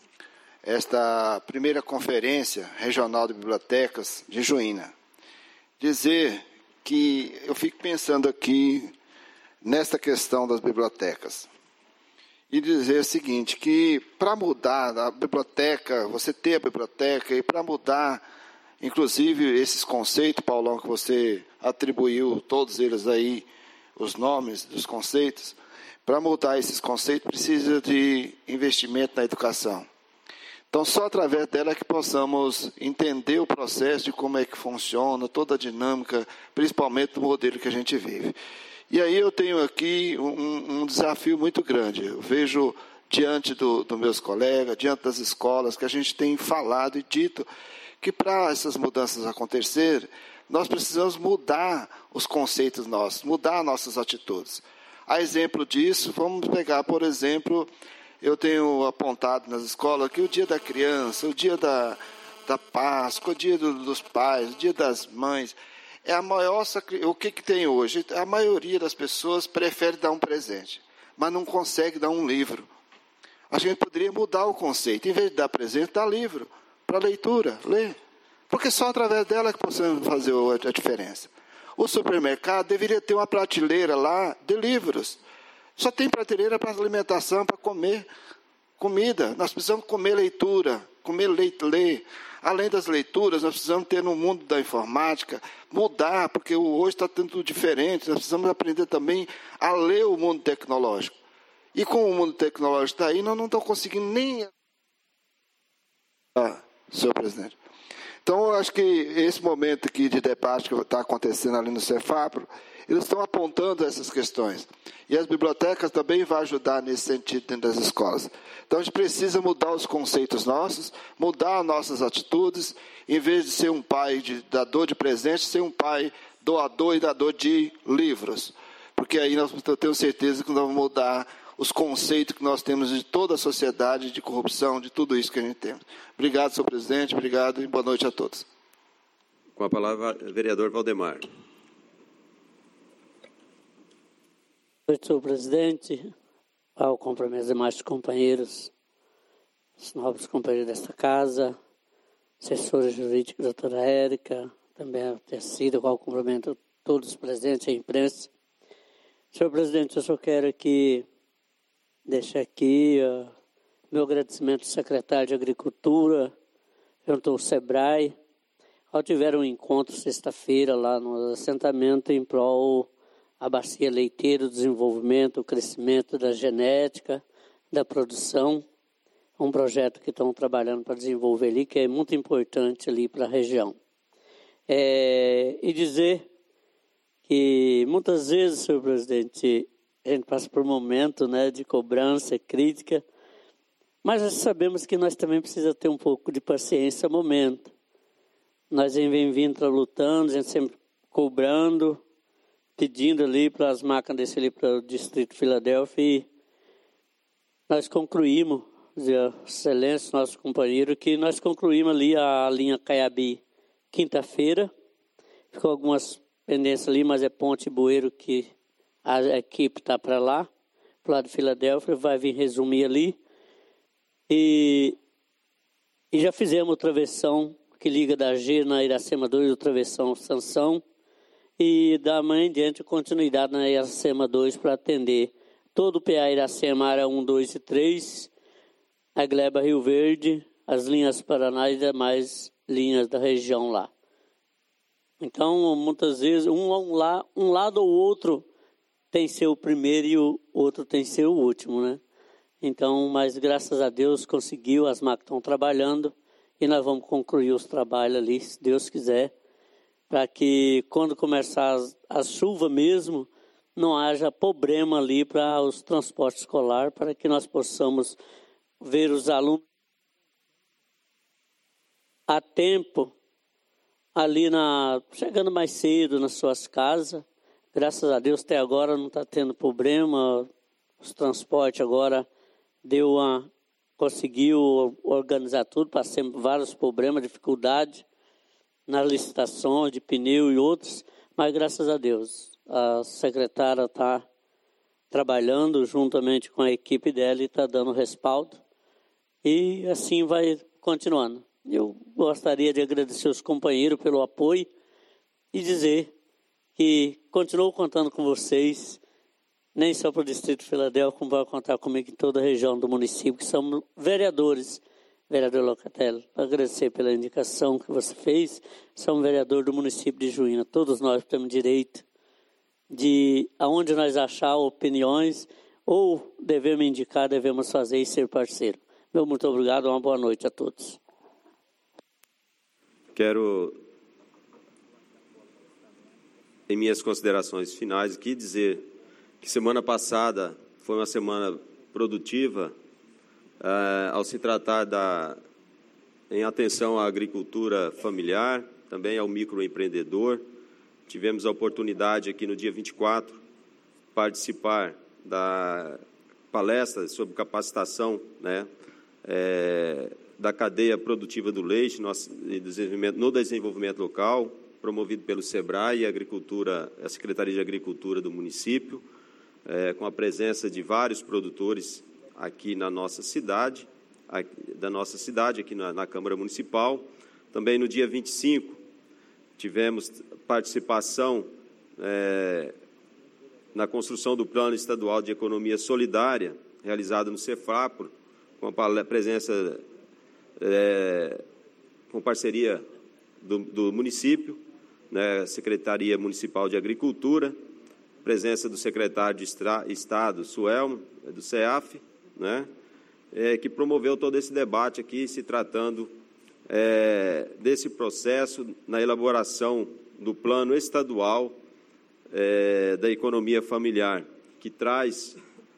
esta primeira conferência regional de bibliotecas de Juína. Dizer que eu fico pensando aqui nesta questão das bibliotecas. E dizer o seguinte, que para mudar a biblioteca, você ter a biblioteca, e para mudar, inclusive, esses conceitos, Paulão, que você atribuiu, todos eles aí, os nomes dos conceitos, para mudar esses conceitos precisa de investimento na educação. Então, só através dela é que possamos entender o processo de como é que funciona, toda a dinâmica, principalmente do modelo que a gente vive. E aí eu tenho aqui um desafio muito grande. Eu vejo diante dos meus colegas, diante das escolas, que a gente tem falado e dito que para essas mudanças acontecerem, nós precisamos mudar os conceitos nossos, mudar nossas atitudes. A exemplo disso, vamos pegar, por exemplo, eu tenho apontado nas escolas que o dia da criança, o dia da Páscoa, o dia dos pais, o dia das mães, é a maior o que tem hoje? A maioria das pessoas prefere dar um presente, mas não consegue dar um livro. A gente poderia mudar o conceito. Em vez de dar presente, dá livro para leitura, ler. Porque só através dela que possamos fazer a diferença. O supermercado deveria ter uma prateleira lá de livros. Só tem prateleira para alimentação, para comer comida. Nós precisamos comer leitura, comer ler. Além das leituras, nós precisamos ter no mundo da informática, mudar, porque hoje está tudo diferente. Nós precisamos aprender também a ler o mundo tecnológico. E como o mundo tecnológico está aí, nós não estamos conseguindo nem... senhor presidente. Então, eu acho que esse momento aqui de debate que está acontecendo ali no Cefapro, eles estão apontando essas questões. E as bibliotecas também vão ajudar nesse sentido dentro das escolas. Então, a gente precisa mudar os conceitos nossos, mudar nossas atitudes, em vez de ser um pai dador de presente, ser um pai doador e dador de livros. Porque aí eu tenho certeza que nós vamos mudar os conceitos que nós temos de toda a sociedade, de corrupção, de tudo isso que a gente tem. Obrigado, senhor presidente, obrigado e boa noite a todos. Com a palavra, vereador Valdemar. Boa noite, senhor presidente, ao cumprimento dos demais companheiros, os nobres companheiros desta casa, assessora jurídica, doutora Érica, também a Tecida, qual cumprimento todos os presentes, a imprensa. Senhor presidente, eu só quero aqui deixar aqui meu agradecimento ao secretário de Agricultura, junto ao SEBRAE, ao tiveram um encontro sexta-feira lá no assentamento em prol a bacia leiteira, o desenvolvimento, o crescimento da genética, da produção, um projeto que estão trabalhando para desenvolver ali, que é muito importante ali para a região. E dizer que muitas vezes, senhor presidente, a gente passa por um momento, né, de cobrança, crítica, mas nós sabemos que nós também precisamos ter um pouco de paciência ao momento. nós vem vindo lutando, a gente sempre cobrando, pedindo ali para as máquinas descer ali para o Distrito de Filadélfia, e nós concluímos, excelência, nosso companheiro, que nós concluímos ali a linha Caiabi quinta-feira. Ficou algumas pendências ali, mas é Ponte Bueiro que a equipe está para lá, para o lado de Filadélfia, vai vir resumir ali. E já fizemos o travessão que liga da G na Iracema 2, o travessão Sansão, e da manhã em diante continuidade na Iracema 2 para atender todo o PA Iracema, área 1, 2 e 3, a Gleba Rio Verde, as linhas Paraná e demais linhas da região lá. Então, muitas vezes, um lado ou outro tem que ser o primeiro e o outro tem que ser o último, né? Então, mas graças a Deus conseguiu, as máquinas estão trabalhando e nós vamos concluir os trabalhos ali, se Deus quiser, para que quando começar a chuva mesmo, não haja problema ali para os transportes escolares, para que nós possamos ver os alunos a tempo, ali chegando mais cedo nas suas casas. Graças a Deus até agora não está tendo problema, os transportes agora conseguiu organizar tudo, passamos vários problemas, dificuldades nas licitações de pneu e outros, mas graças a Deus a secretária está trabalhando juntamente com a equipe dela e está dando respaldo, e assim vai continuando. Eu gostaria de agradecer os companheiros pelo apoio e dizer que continuo contando com vocês, nem só para o Distrito de Filadélfia, como vai contar comigo em toda a região do município, que somos vereadores. Vereador Locatelli, agradecer pela indicação que você fez. Somos vereador do município de Juína. Todos nós temos direito de, aonde nós achar opiniões ou devemos indicar, devemos fazer e ser parceiro. Meu muito obrigado, uma boa noite a todos. Quero, em minhas considerações finais, aqui dizer que semana passada foi uma semana produtiva, ao se tratar em atenção à agricultura familiar, também ao microempreendedor. Tivemos a oportunidade aqui no dia 24 participar da palestra sobre capacitação, né, da cadeia produtiva do leite no desenvolvimento local, promovido pelo SEBRAE e a Secretaria de Agricultura do município, com a presença de vários produtores aqui na nossa cidade, aqui na Câmara Municipal. Também no dia 25, tivemos participação na construção do Plano Estadual de Economia Solidária, realizado no Cefapro, com a presença, com parceria do município, né, Secretaria Municipal de Agricultura, presença do secretário de Estado, Suelmo, do CEAF, né, que promoveu todo esse debate aqui, se tratando desse processo na elaboração do plano estadual da economia familiar, que traz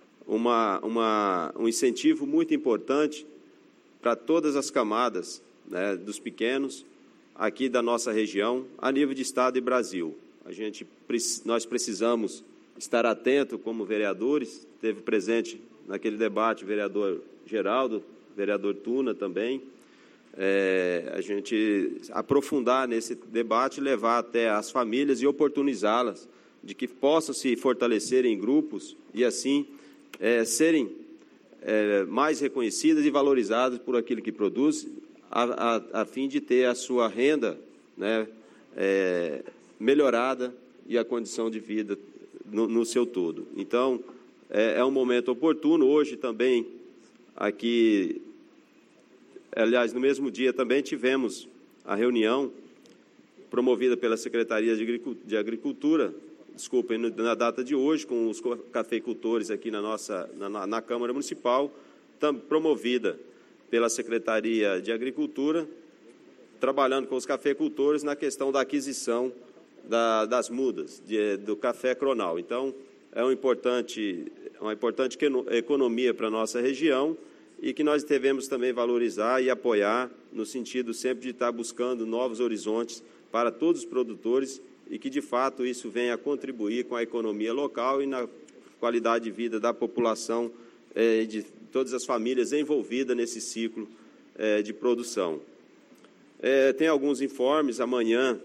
um incentivo muito importante para todas as camadas, né, dos pequenos aqui da nossa região, a nível de Estado e Brasil. Nós precisamos estar atento como vereadores. Teve presente naquele debate o vereador Geraldo, vereador Tuna também. A gente aprofundar nesse debate, levar até as famílias e oportunizá-las de que possam se fortalecer em grupos e assim serem mais reconhecidas e valorizadas por aquilo que produz, a fim de ter a sua renda, né, melhorada e a condição de vida no seu todo. Então, é um momento oportuno. Hoje também, aqui, aliás, no mesmo dia também tivemos a reunião promovida pela Secretaria de Agricultura, na data de hoje, com os cafeicultores aqui na Câmara Municipal, promovida pela Secretaria de Agricultura, trabalhando com os cafeicultores na questão da aquisição das mudas do café cronal. Então, é uma importante economia para a nossa região e que nós devemos também valorizar e apoiar, no sentido sempre de estar buscando novos horizontes para todos os produtores e que, de fato, isso venha a contribuir com a economia local e na qualidade de vida da população e de todas as famílias envolvidas nesse ciclo de produção. Tem alguns informes. Amanhã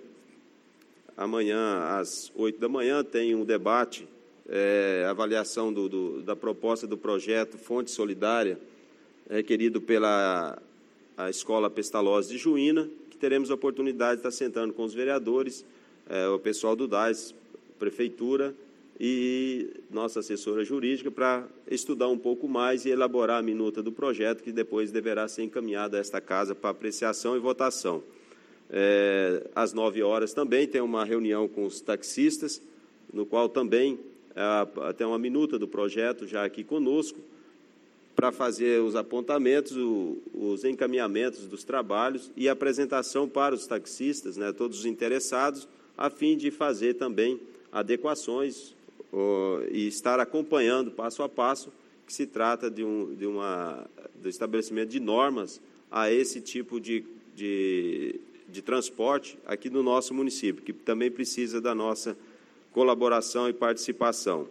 às 8 da manhã, tem um debate, avaliação da proposta do projeto Fonte Solidária, requerido pela a Escola Pestalozzi de Juína, que teremos a oportunidade de estar sentando com os vereadores, o pessoal do DAS, Prefeitura e nossa assessora jurídica, para estudar um pouco mais e elaborar a minuta do projeto, que depois deverá ser encaminhada a esta casa para apreciação e votação. Às 9 horas também tem uma reunião com os taxistas, no qual também tem uma minuta do projeto já aqui conosco, para fazer os apontamentos, os encaminhamentos dos trabalhos e apresentação para os taxistas, né, todos os interessados, a fim de fazer também adequações e estar acompanhando passo a passo, que se trata do estabelecimento de normas a esse tipo de transporte aqui no nosso município, que também precisa da nossa colaboração e participação.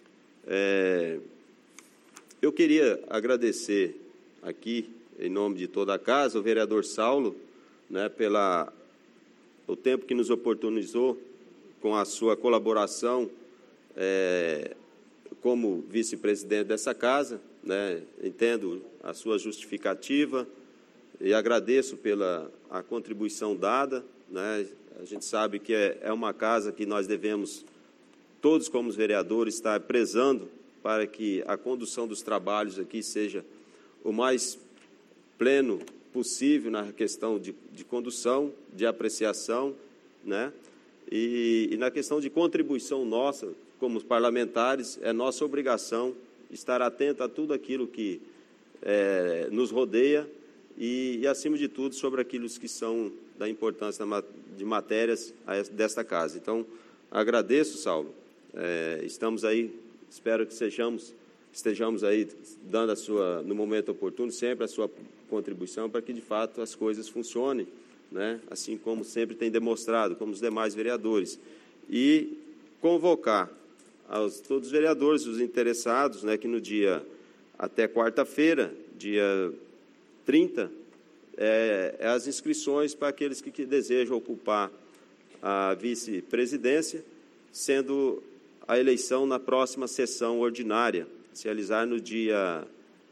Eu queria agradecer aqui, em nome de toda a casa, o vereador Saulo, né, o tempo que nos oportunizou com a sua colaboração como vice-presidente dessa casa, né, entendo a sua justificativa e agradeço pela a contribuição dada, né. A gente sabe que é uma casa que nós devemos, todos como os vereadores, estar prezando para que a condução dos trabalhos aqui seja o mais pleno possível na questão de condução, de apreciação, né? E na questão de contribuição nossa, como parlamentares, é nossa obrigação estar atento a tudo aquilo que nos rodeia e, acima de tudo, sobre aquilo que são da importância de matérias desta casa. Então, agradeço, Saulo. Estamos aí, espero que estejamos aí dando no momento oportuno, sempre a sua contribuição para que, de fato, as coisas funcionem, né? Assim como sempre tem demonstrado, como os demais vereadores. E convocar todos os vereadores, os interessados, né, que no dia, até quarta-feira, dia 30, as inscrições para aqueles que desejam ocupar a vice-presidência, sendo a eleição na próxima sessão ordinária, se realizar no dia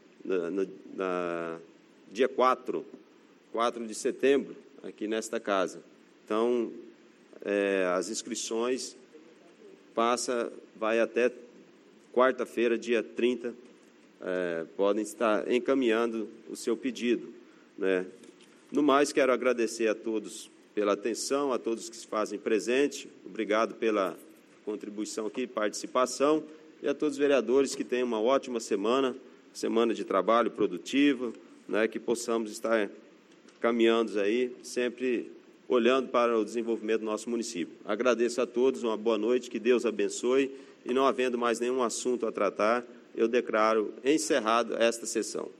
4 de setembro, aqui nesta casa. Então, as inscrições vai até quarta-feira, dia 30, podem estar encaminhando o seu pedido, né? No mais, quero agradecer a todos pela atenção, a todos que se fazem presente, obrigado pela contribuição aqui, participação, e a todos os vereadores que tenham uma ótima semana de trabalho produtivo, né, que possamos estar caminhando aí, sempre olhando para o desenvolvimento do nosso município. Agradeço a todos, uma boa noite, que Deus abençoe, e não havendo mais nenhum assunto a tratar, eu declaro encerrado esta sessão.